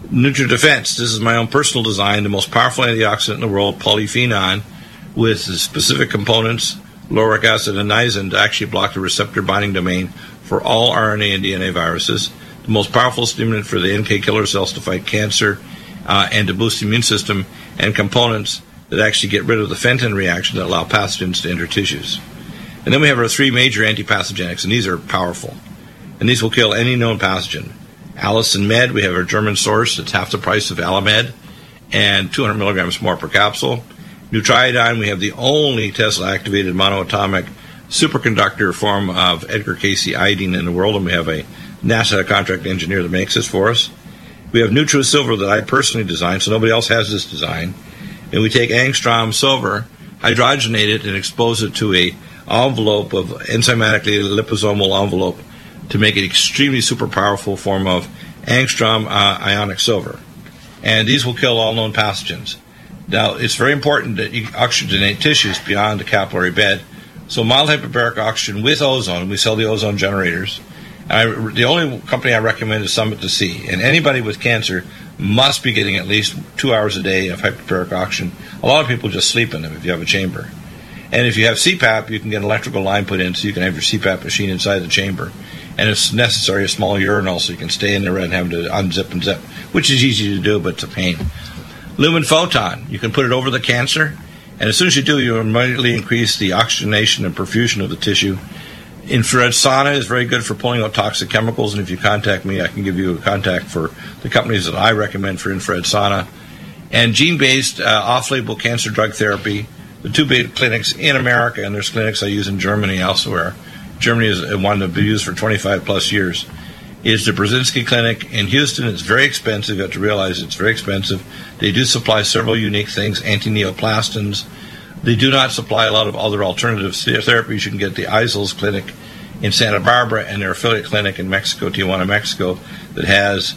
NutriDefense. This is my own personal design, the most powerful antioxidant in the world, polyphenol, with specific components, lauric acid and niacin, to actually block the receptor binding domain for all RNA and DNA viruses. The most powerful stimulant for the NK killer cells to fight cancer and to boost the immune system, and components that actually get rid of the Fenton reaction that allow pathogens to enter tissues. And then we have our 3 major antipathogenics, and these are powerful. And these will kill any known pathogen. Allicin Med, we have our German source. It's half the price of Alamed and 200 milligrams more per capsule. Nutriodine, we have the only Tesla-activated monoatomic superconductor form of Edgar Cayce iodine in the world, and we have a NASA contract engineer that makes this for us. We have NutriSilver that I personally designed, so nobody else has this design. And we take angstrom silver, hydrogenate it, and expose it to a envelope of enzymatically liposomal envelope to make it extremely super powerful form of angstrom ionic silver. And these will kill all known pathogens. Now, it's very important that you oxygenate tissues beyond the capillary bed. So mild hyperbaric oxygen with ozone, we sell the ozone generators. The only company I recommend is Summit to See. And anybody with cancer must be getting at least 2 hours a day of hyperbaric oxygen. A lot of people just sleep in them if you have a chamber. And if you have CPAP, you can get an electrical line put in so you can have your CPAP machine inside the chamber. And if necessary, a small urinal so you can stay in there and have to unzip and zip, which is easy to do, but it's a pain. Lumen Photon, you can put it over the cancer, and as soon as you do, you immediately increase the oxygenation and perfusion of the tissue. Infrared sauna is very good for pulling out toxic chemicals, and if you contact me, I can give you a contact for the companies that I recommend for infrared sauna. And gene-based off-label cancer drug therapy, the 2 big clinics in America, and there's clinics I use in Germany elsewhere. Germany is one that has been used for 25-plus years. Is the Brzezinski Clinic in Houston. It's very expensive. You have to realize it's very expensive. They do supply several unique things, anti-neoplastins. They do not supply a lot of other alternative therapies. You can get the Eisels Clinic in Santa Barbara and their affiliate clinic in Mexico, Tijuana, Mexico, that has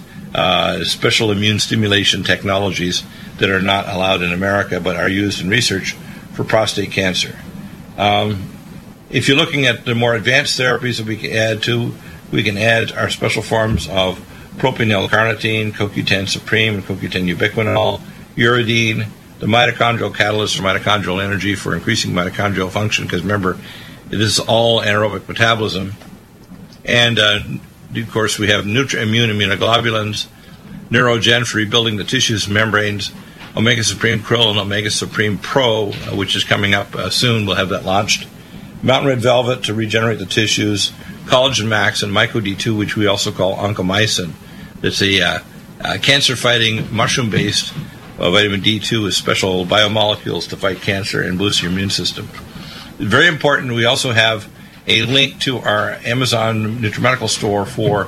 special immune stimulation technologies that are not allowed in America but are used in research for prostate cancer. If you're looking at the more advanced therapies that we can add to, we can add our special forms of propionyl carnitine, CoQ10 Supreme, and CoQ10 ubiquinol, uridine, the mitochondrial catalyst for mitochondrial energy for increasing mitochondrial function, because remember, this is all anaerobic metabolism. And, of course, we have NutriImmune immunoglobulins, Neurogen for rebuilding the tissues and membranes, Omega Supreme Krill and Omega Supreme Pro, which is coming up soon. We'll have that launched. Mountain Red Velvet to regenerate the tissues, Collagen Max, and Myco D2, which we also call oncomycin. It's a cancer-fighting, mushroom-based vitamin D2 with special biomolecules to fight cancer and boost your immune system. Very important, we also have a link to our Amazon NutriMedical store for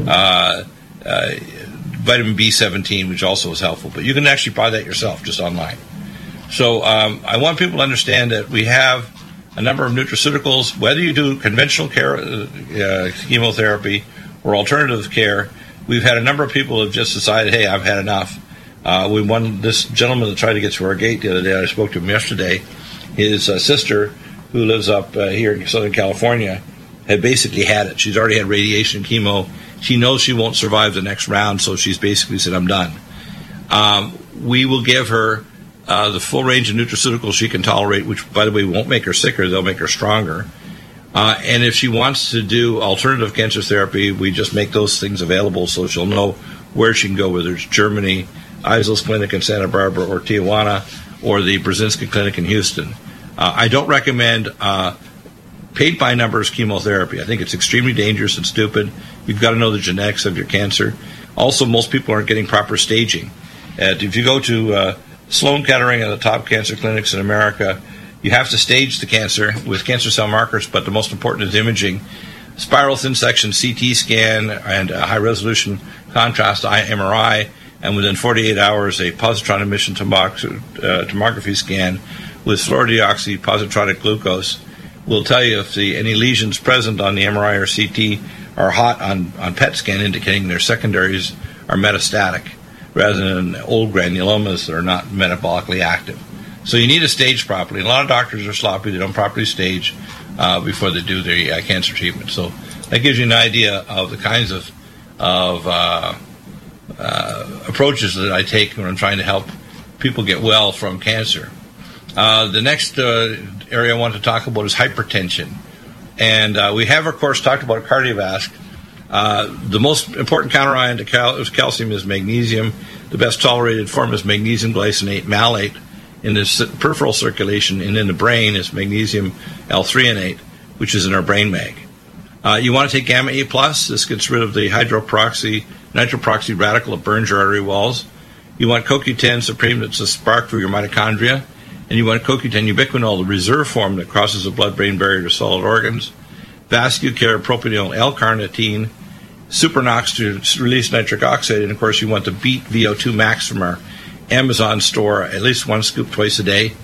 vitamin B17, which also is helpful. But you can actually buy that yourself, just online. So I want people to understand that we have a number of nutraceuticals, whether you do conventional care, chemotherapy, or alternative care. We've had a number of people who have just decided, hey, I've had enough. This gentleman that tried to get through our gate the other day, I spoke to him yesterday, his sister, who lives up here in Southern California, had basically had it. She's already had radiation and chemo. She knows she won't survive the next round, so she's basically said, I'm done. We will give her the full range of nutraceuticals she can tolerate, which, by the way, won't make her sicker. They'll make her stronger. And if she wants to do alternative cancer therapy, we just make those things available so she'll know where she can go, whether it's Germany, Eisels Clinic in Santa Barbara, or Tijuana, or the Brzezinski Clinic in Houston. I don't recommend paid-by-numbers chemotherapy. I think it's extremely dangerous and stupid. You've got to know the genetics of your cancer. Also, most people aren't getting proper staging. If you go to Sloan Kettering and the top cancer clinics in America, you have to stage the cancer with cancer cell markers, but the most important is imaging. Spiral thin section CT scan and high-resolution contrast MRI, and within 48 hours, a positron emission tomography scan with fluorodeoxy positronic glucose will tell you if any lesions present on the MRI or CT are hot on PET scan, indicating their secondaries are metastatic, rather than old granulomas that are not metabolically active. So you need to stage properly. A lot of doctors are sloppy. They don't properly stage before they do their cancer treatment. So that gives you an idea of the kinds of approaches that I take when I'm trying to help people get well from cancer. The next area I want to talk about is hypertension. And we have, of course, talked about cardiovascular. The most important counterion to calcium is magnesium. The best tolerated form is magnesium glycinate malate in the peripheral circulation, and in the brain is magnesium L-threonate, which is in our brain mag. You want to take gamma A+. This gets rid of the nitroproxy radical that burns your artery walls. You want CoQ10 Supreme, that's a spark for your mitochondria. And you want CoQ10 ubiquinol, the reserve form that crosses the blood-brain barrier to solid organs. Vascular propionyl L-carnitine, Supernox to release nitric oxide, and of course you want the Beat VO2 Max from our Amazon store, at least 1 scoop twice a day.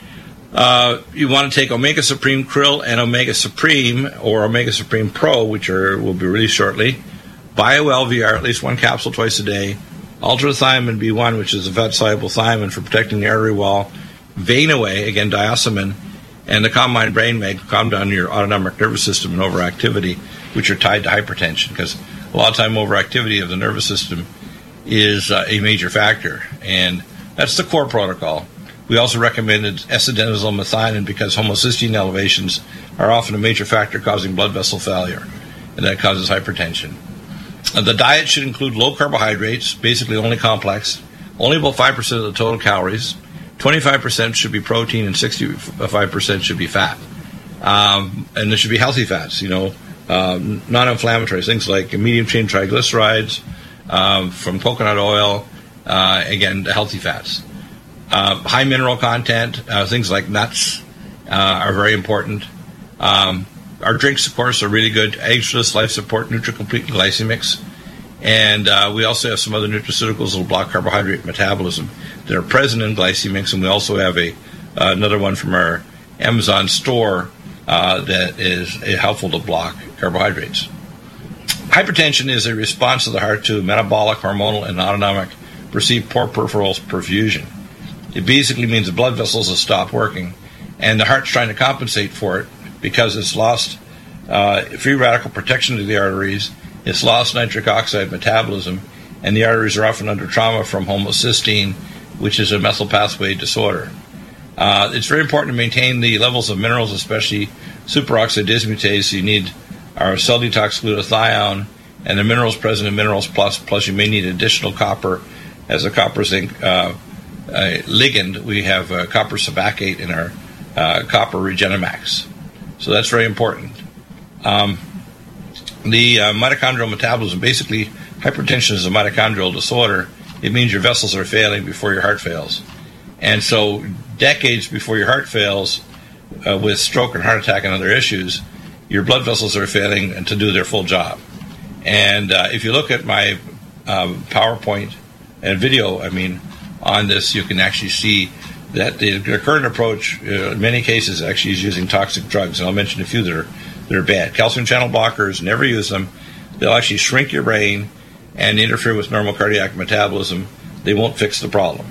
You want to take Omega Supreme Krill and Omega Supreme or Omega Supreme Pro, which will be released shortly. Bio-LVR, at least 1 capsule twice a day. Ultra-thiamine B1, which is a fat-soluble thiamine for protecting the artery wall. Vein-Away, again, diosmin, and the Calm Mind Brain Mag, calm down your autonomic nervous system and overactivity, which are tied to hypertension, because a lot of time overactivity of the nervous system is a major factor, and that's the core protocol. We also recommended S-adenosine methionine because homocysteine elevations are often a major factor causing blood vessel failure, and that causes hypertension. The diet should include low carbohydrates, basically only complex, only about 5% of the total calories. 25% should be protein and 65% should be fat. And there should be healthy fats, non-inflammatory, things like medium-chain triglycerides from coconut oil, again, the healthy fats. High mineral content, things like nuts are very important. Our drinks, of course, are really good. Eggless, Life Support, NutriComplete, and Glycemix. And we also have some other nutraceuticals that will block carbohydrate metabolism that are present in Glycemix, and we also have another one from our Amazon store that is helpful to block carbohydrates. Hypertension is a response of the heart to metabolic, hormonal, and autonomic perceived poor peripheral perfusion. It basically means the blood vessels have stopped working, and the heart's trying to compensate for it because it's lost free radical protection to the arteries, it's lost nitric oxide metabolism, and the arteries are often under trauma from homocysteine, which is a methyl pathway disorder. It's very important to maintain the levels of minerals, especially superoxide dismutase. You need our cell detox glutathione and the minerals present in Minerals Plus, plus you may need additional copper as a copper zinc ligand. We have copper sabacate in our copper Regenemax. So that's very important. The mitochondrial metabolism, basically hypertension is a mitochondrial disorder. It means your vessels are failing before your heart fails. And so decades before your heart fails, with stroke and heart attack and other issues, your blood vessels are failing to do their full job. And if you look at my PowerPoint and video, on this, you can actually see that the current approach, in many cases, actually is using toxic drugs. And I'll mention a few that are bad. Calcium channel blockers, never use them. They'll actually shrink your brain and interfere with normal cardiac metabolism. They won't fix the problem.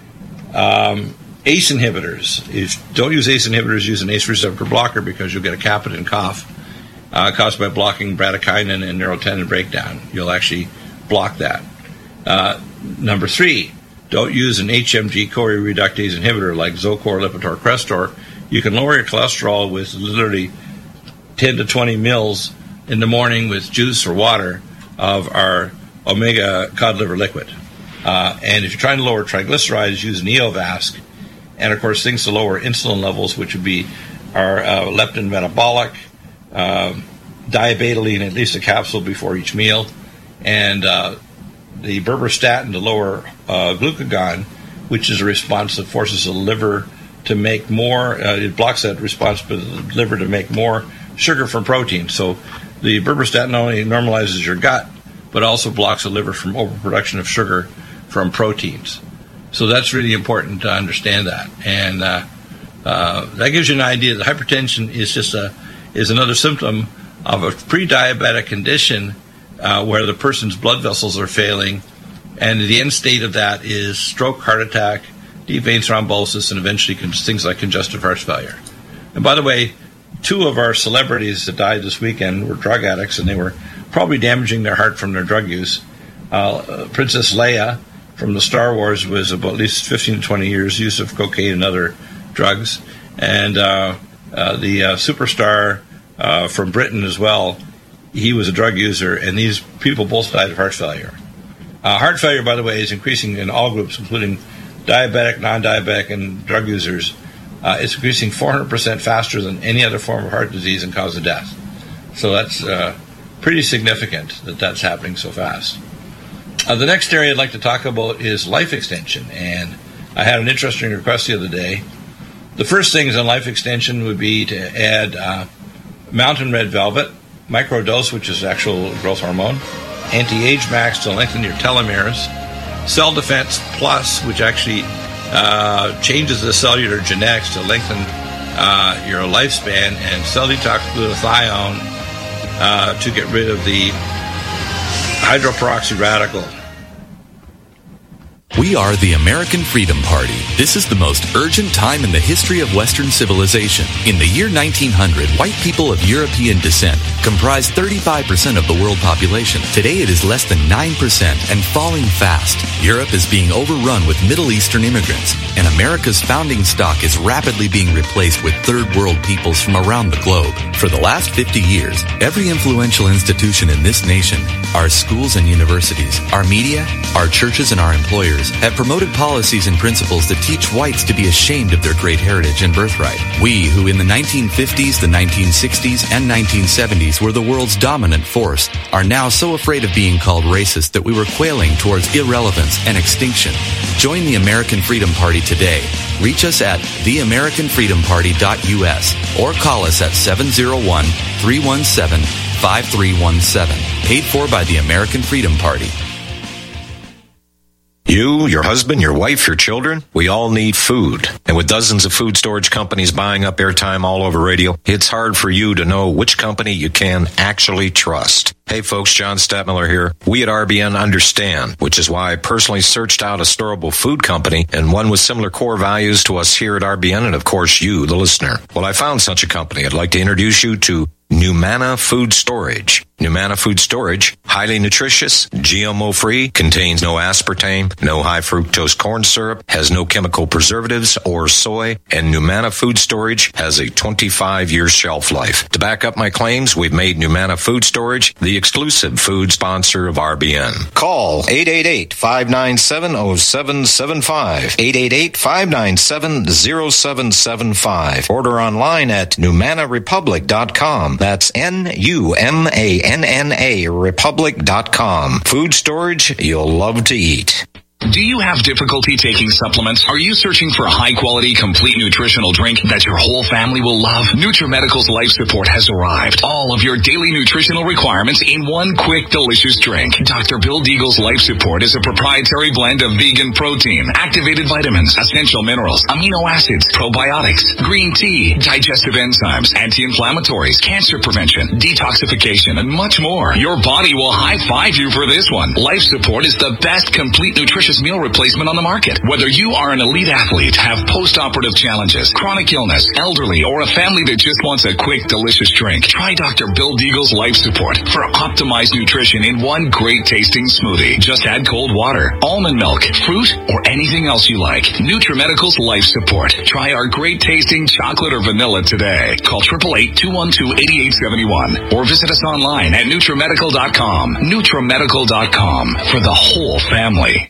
ACE inhibitors. Don't use ACE inhibitors, use an ACE receptor blocker because you'll get a capitin cough caused by blocking bradykinin and neurotensin breakdown. You'll actually block that. Number 3, don't use an HMG-CoA reductase inhibitor like Zocor, Lipitor, Crestor. You can lower your cholesterol with literally 10 to 20 mils in the morning with juice or water of our omega cod liver liquid. And if you're trying to lower triglycerides, use Neovasc. And, of course, things to lower insulin levels, which would be our leptin metabolic, diabetoline, at least a capsule before each meal, and the berberstatin to lower glucagon, which is a response that forces the liver to make more, it blocks that response for the liver to make more sugar from protein. So the berberstatin not only normalizes your gut, but also blocks the liver from overproduction of sugar from proteins. So that's really important to understand that. And that gives you an idea that hypertension is another symptom of a pre-diabetic condition where the person's blood vessels are failing, and the end state of that is stroke, heart attack, deep vein thrombosis, and eventually things like congestive heart failure. And by the way, 2 of our celebrities that died this weekend were drug addicts, and they were probably damaging their heart from their drug use. Princess Leia from the Star Wars was about at least 15 to 20 years use of cocaine and other drugs. And the superstar from Britain as well, he was a drug user, and these people both died of heart failure. Heart failure, by the way, is increasing in all groups, including diabetic, non-diabetic, and drug users. It's increasing 400% faster than any other form of heart disease and cause of death. So that's pretty significant that that's happening so fast. The next area I'd like to talk about is life extension, and I had an interesting request the other day. The first things on life extension would be to add Mountain Red Velvet, Microdose, which is actual growth hormone, Anti-Age Max to lengthen your telomeres, Cell Defense Plus, which actually changes the cellular genetics to lengthen your lifespan, and Cell Detox Glutathione to get rid of the hydroperoxy radical. We are the American Freedom Party. This is the most urgent time in the history of Western civilization. In the year 1900, white people of European descent comprised 35% of the world population. Today it is less than 9% and falling fast. Europe is being overrun with Middle Eastern immigrants, and America's founding stock is rapidly being replaced with third world peoples from around the globe. For the last 50 years, every influential institution in this nation, our schools and universities, our media, our churches, and our employers have promoted policies and principles that teach whites to be ashamed of their great heritage and birthright. We, who in the 1950s, the 1960s, and 1970s were the world's dominant force, are now so afraid of being called racist that we were quailing towards irrelevance and extinction. Join the American Freedom Party today. Reach us at theamericanfreedomparty.us or call us at 701-317-5317. Paid for by the American Freedom Party. You, your husband, your wife, your children, we all need food. And with dozens of food storage companies buying up airtime all over radio, it's hard for you to know which company you can actually trust. Hey folks, John Stadtmiller here. We at RBN understand, which is why I personally searched out a storable food company and one with similar core values to us here at RBN and of course you, the listener. Well, I found such a company. I'd like to introduce you to Numana Food Storage. Numana Food Storage, highly nutritious, GMO-free, contains no aspartame, no high fructose corn syrup, has no chemical preservatives or soy, and Numana Food Storage has a 25-year shelf life. To back up my claims, we've made Numana Food Storage the exclusive food sponsor of RBN. Call 888-597-0775, 888-597-0775. Order online at NumanaRepublic.com. That's NUMANNA Republic.com. Food storage you'll love to eat. Do you have difficulty taking supplements? Are you searching for a high-quality, complete nutritional drink that your whole family will love? NutriMedical's Life Support has arrived. All of your daily nutritional requirements in one quick, delicious drink. Dr. Bill Deagle's Life Support is a proprietary blend of vegan protein, activated vitamins, essential minerals, amino acids, probiotics, green tea, digestive enzymes, anti-inflammatories, cancer prevention, detoxification, and much more. Your body will high-five you for this one. Life Support is the best complete nutritious meal replacement on the market. Whether you are an elite athlete, have post-operative challenges, chronic illness, elderly, or a family that just wants a quick, delicious drink, try Dr. Bill Deagle's Life Support for optimized nutrition in one great tasting smoothie. Just add cold water, almond milk, fruit, or anything else you like. NutriMedical's Life Support. Try our great tasting chocolate or vanilla today. Call 888-212-8871 or visit us online at NutriMedical.com. NutriMedical.com for the whole family.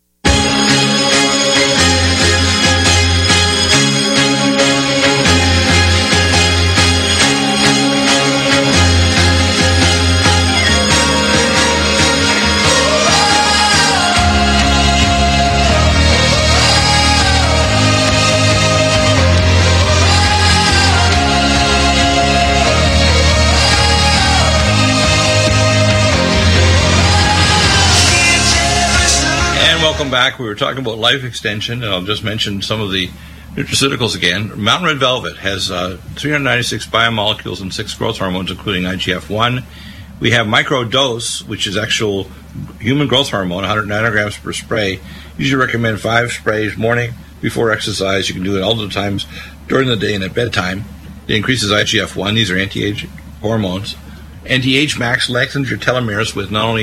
Welcome back. We were talking about life extension, and I'll just mention some of the nutraceuticals again. Mountain Red Velvet has 396 biomolecules and 6 growth hormones, including IGF-1. We have Microdose, which is actual human growth hormone, 100 nanograms per spray. Usually recommend 5 sprays morning, before exercise. You can do it all the times during the day and at bedtime. It increases IGF-1. These are anti-age hormones. Anti-Age Max lengthens your telomeres with not only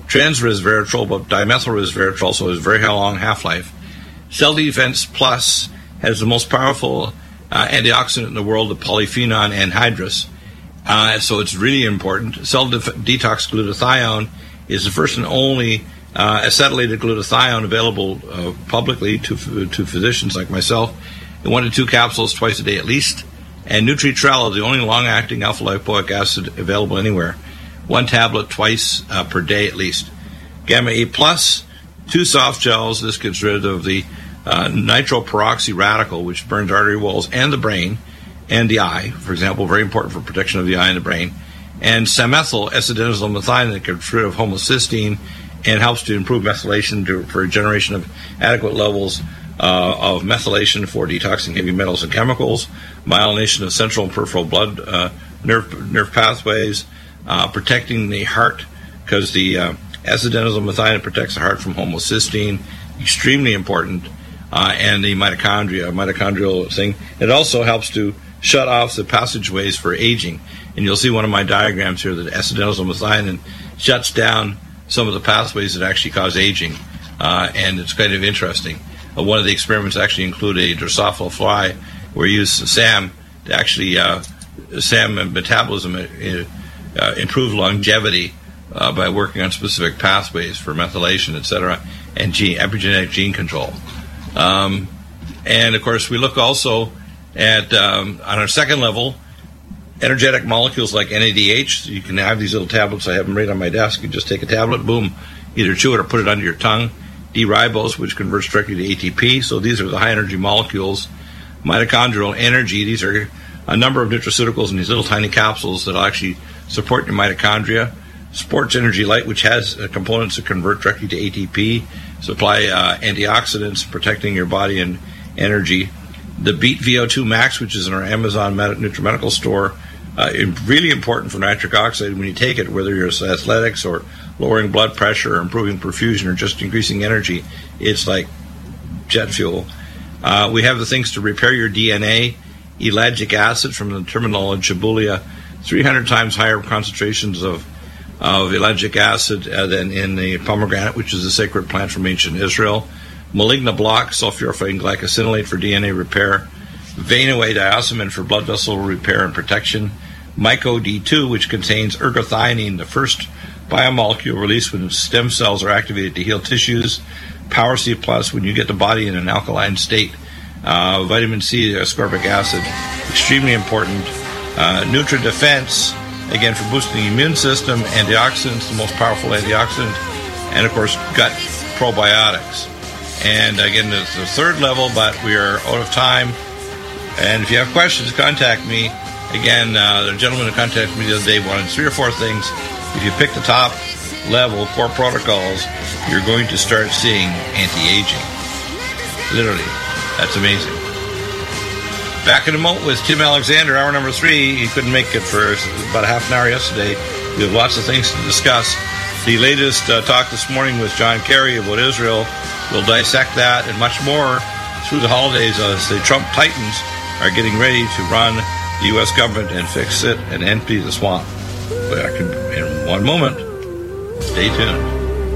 Trans-resveratrol, but dimethylresveratrol, so it's a very long half-life. Cell Defense Plus has the most powerful antioxidant in the world, the polyphenol anhydrous. So it's really important. Cell Detox Glutathione is the first and only acetylated glutathione available publicly to physicians like myself, in 1 to 2 capsules twice a day at least. And Nutri-Trello, the only long-acting alpha-lipoic acid available anywhere, 1 tablet twice per day at least. Gamma A+, 2 soft gels. This gets rid of the nitroperoxy radical, which burns artery walls and the brain and the eye, for example, very important for protection of the eye and the brain. And Samethyl acetazolyl methionine that gets rid of homocysteine and helps to improve methylation for a generation of adequate levels of methylation for detoxing heavy metals and chemicals, myelination of central and peripheral blood nerve pathways, protecting the heart, because the acetazolyl methionine protects the heart from homocysteine, extremely important, and the mitochondrial thing. It also helps to shut off the passageways for aging. And you'll see one of my diagrams here that acetazolyl methionine shuts down some of the pathways that actually cause aging, and it's kind of interesting. One of the experiments actually include a Drosophila fly where you use SAM to actually SAM metabolism improve longevity by working on specific pathways for methylation, etc., and epigenetic gene control. And of course, we look also at on our second level, energetic molecules like NADH. You can have these little tablets. I have them right on my desk. You just take a tablet, boom, either chew it or put it under your tongue. D-ribose, which converts directly to ATP. So these are the high-energy molecules. Mitochondrial energy. These are a number of nutraceuticals in these little tiny capsules that will actually support your mitochondria. Sports Energy Light, which has components that convert directly to ATP, supply antioxidants, protecting your body and energy. The Beat VO2 Max, which is in our Amazon NutriMedical store, really important for nitric oxide when you take it, whether you're athletics or lowering blood pressure or improving perfusion or just increasing energy. It's like jet fuel. We have the things to repair your DNA. Ellagic acid from the terminal Shibuya, 300 times higher concentrations of ellagic acid than in the pomegranate, which is a sacred plant from ancient Israel. Maligna block, sulforaphane glycosinolate for DNA repair. Vein-away diosmin for blood vessel repair and protection. Myco-D2, which contains ergothioneine, the first biomolecule released when stem cells are activated to heal tissues. Power C+, when you get the body in an alkaline state. Vitamin C, ascorbic acid, extremely important. Nutri-Defense, again for boosting the immune system. Antioxidants, the most powerful antioxidant. And, of course, gut probiotics. And, again, it's the third level, but we are out of time. And if you have questions, contact me. Again, the gentleman who contacted me the other day wanted 3 or 4 things. If you pick the top level, core protocols, you're going to start seeing anti-aging. Literally. That's amazing. Back in a moment with Tim Alexander, hour number 3. He couldn't make it for about a half an hour yesterday. We have lots of things to discuss. The latest talk this morning with John Kerry about Israel. We'll dissect that and much more through the holidays as the Trump Titans are getting ready to run the U.S. government and fix it and empty the swamp. Back in one moment. Stay tuned.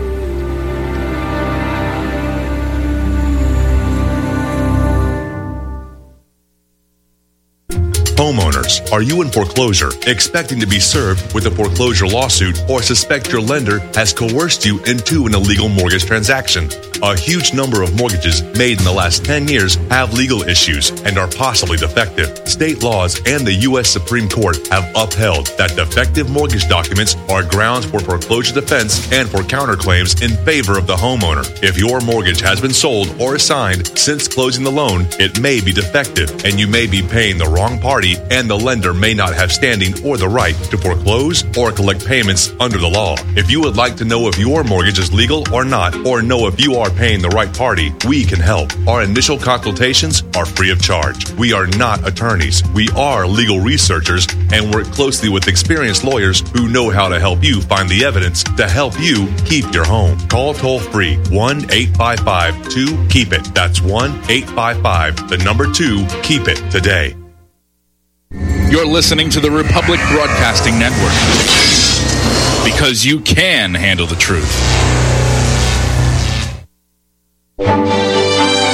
Homeowners, are you in foreclosure, expecting to be served with a foreclosure lawsuit, or suspect your lender has coerced you into an illegal mortgage transaction? A huge number of mortgages made in the last 10 years have legal issues and are possibly defective. State laws and the U.S. Supreme Court have upheld that defective mortgage documents are grounds for foreclosure defense and for counterclaims in favor of the homeowner. If your mortgage has been sold or assigned since closing the loan, it may be defective and you may be paying the wrong party, and the lender may not have standing or the right to foreclose or collect payments under the law. If you would like to know if your mortgage is legal or not, or know if you are paying the right party, we can help. Our initial consultations are free of charge. We are not attorneys. We are legal researchers and work closely with experienced lawyers who know how to help you find the evidence to help you keep your home. Call toll-free 1-855-2-KEEP-IT. That's 1-855-2-KEEP-IT today. You're listening to the Republic Broadcasting Network. Because you can handle the truth.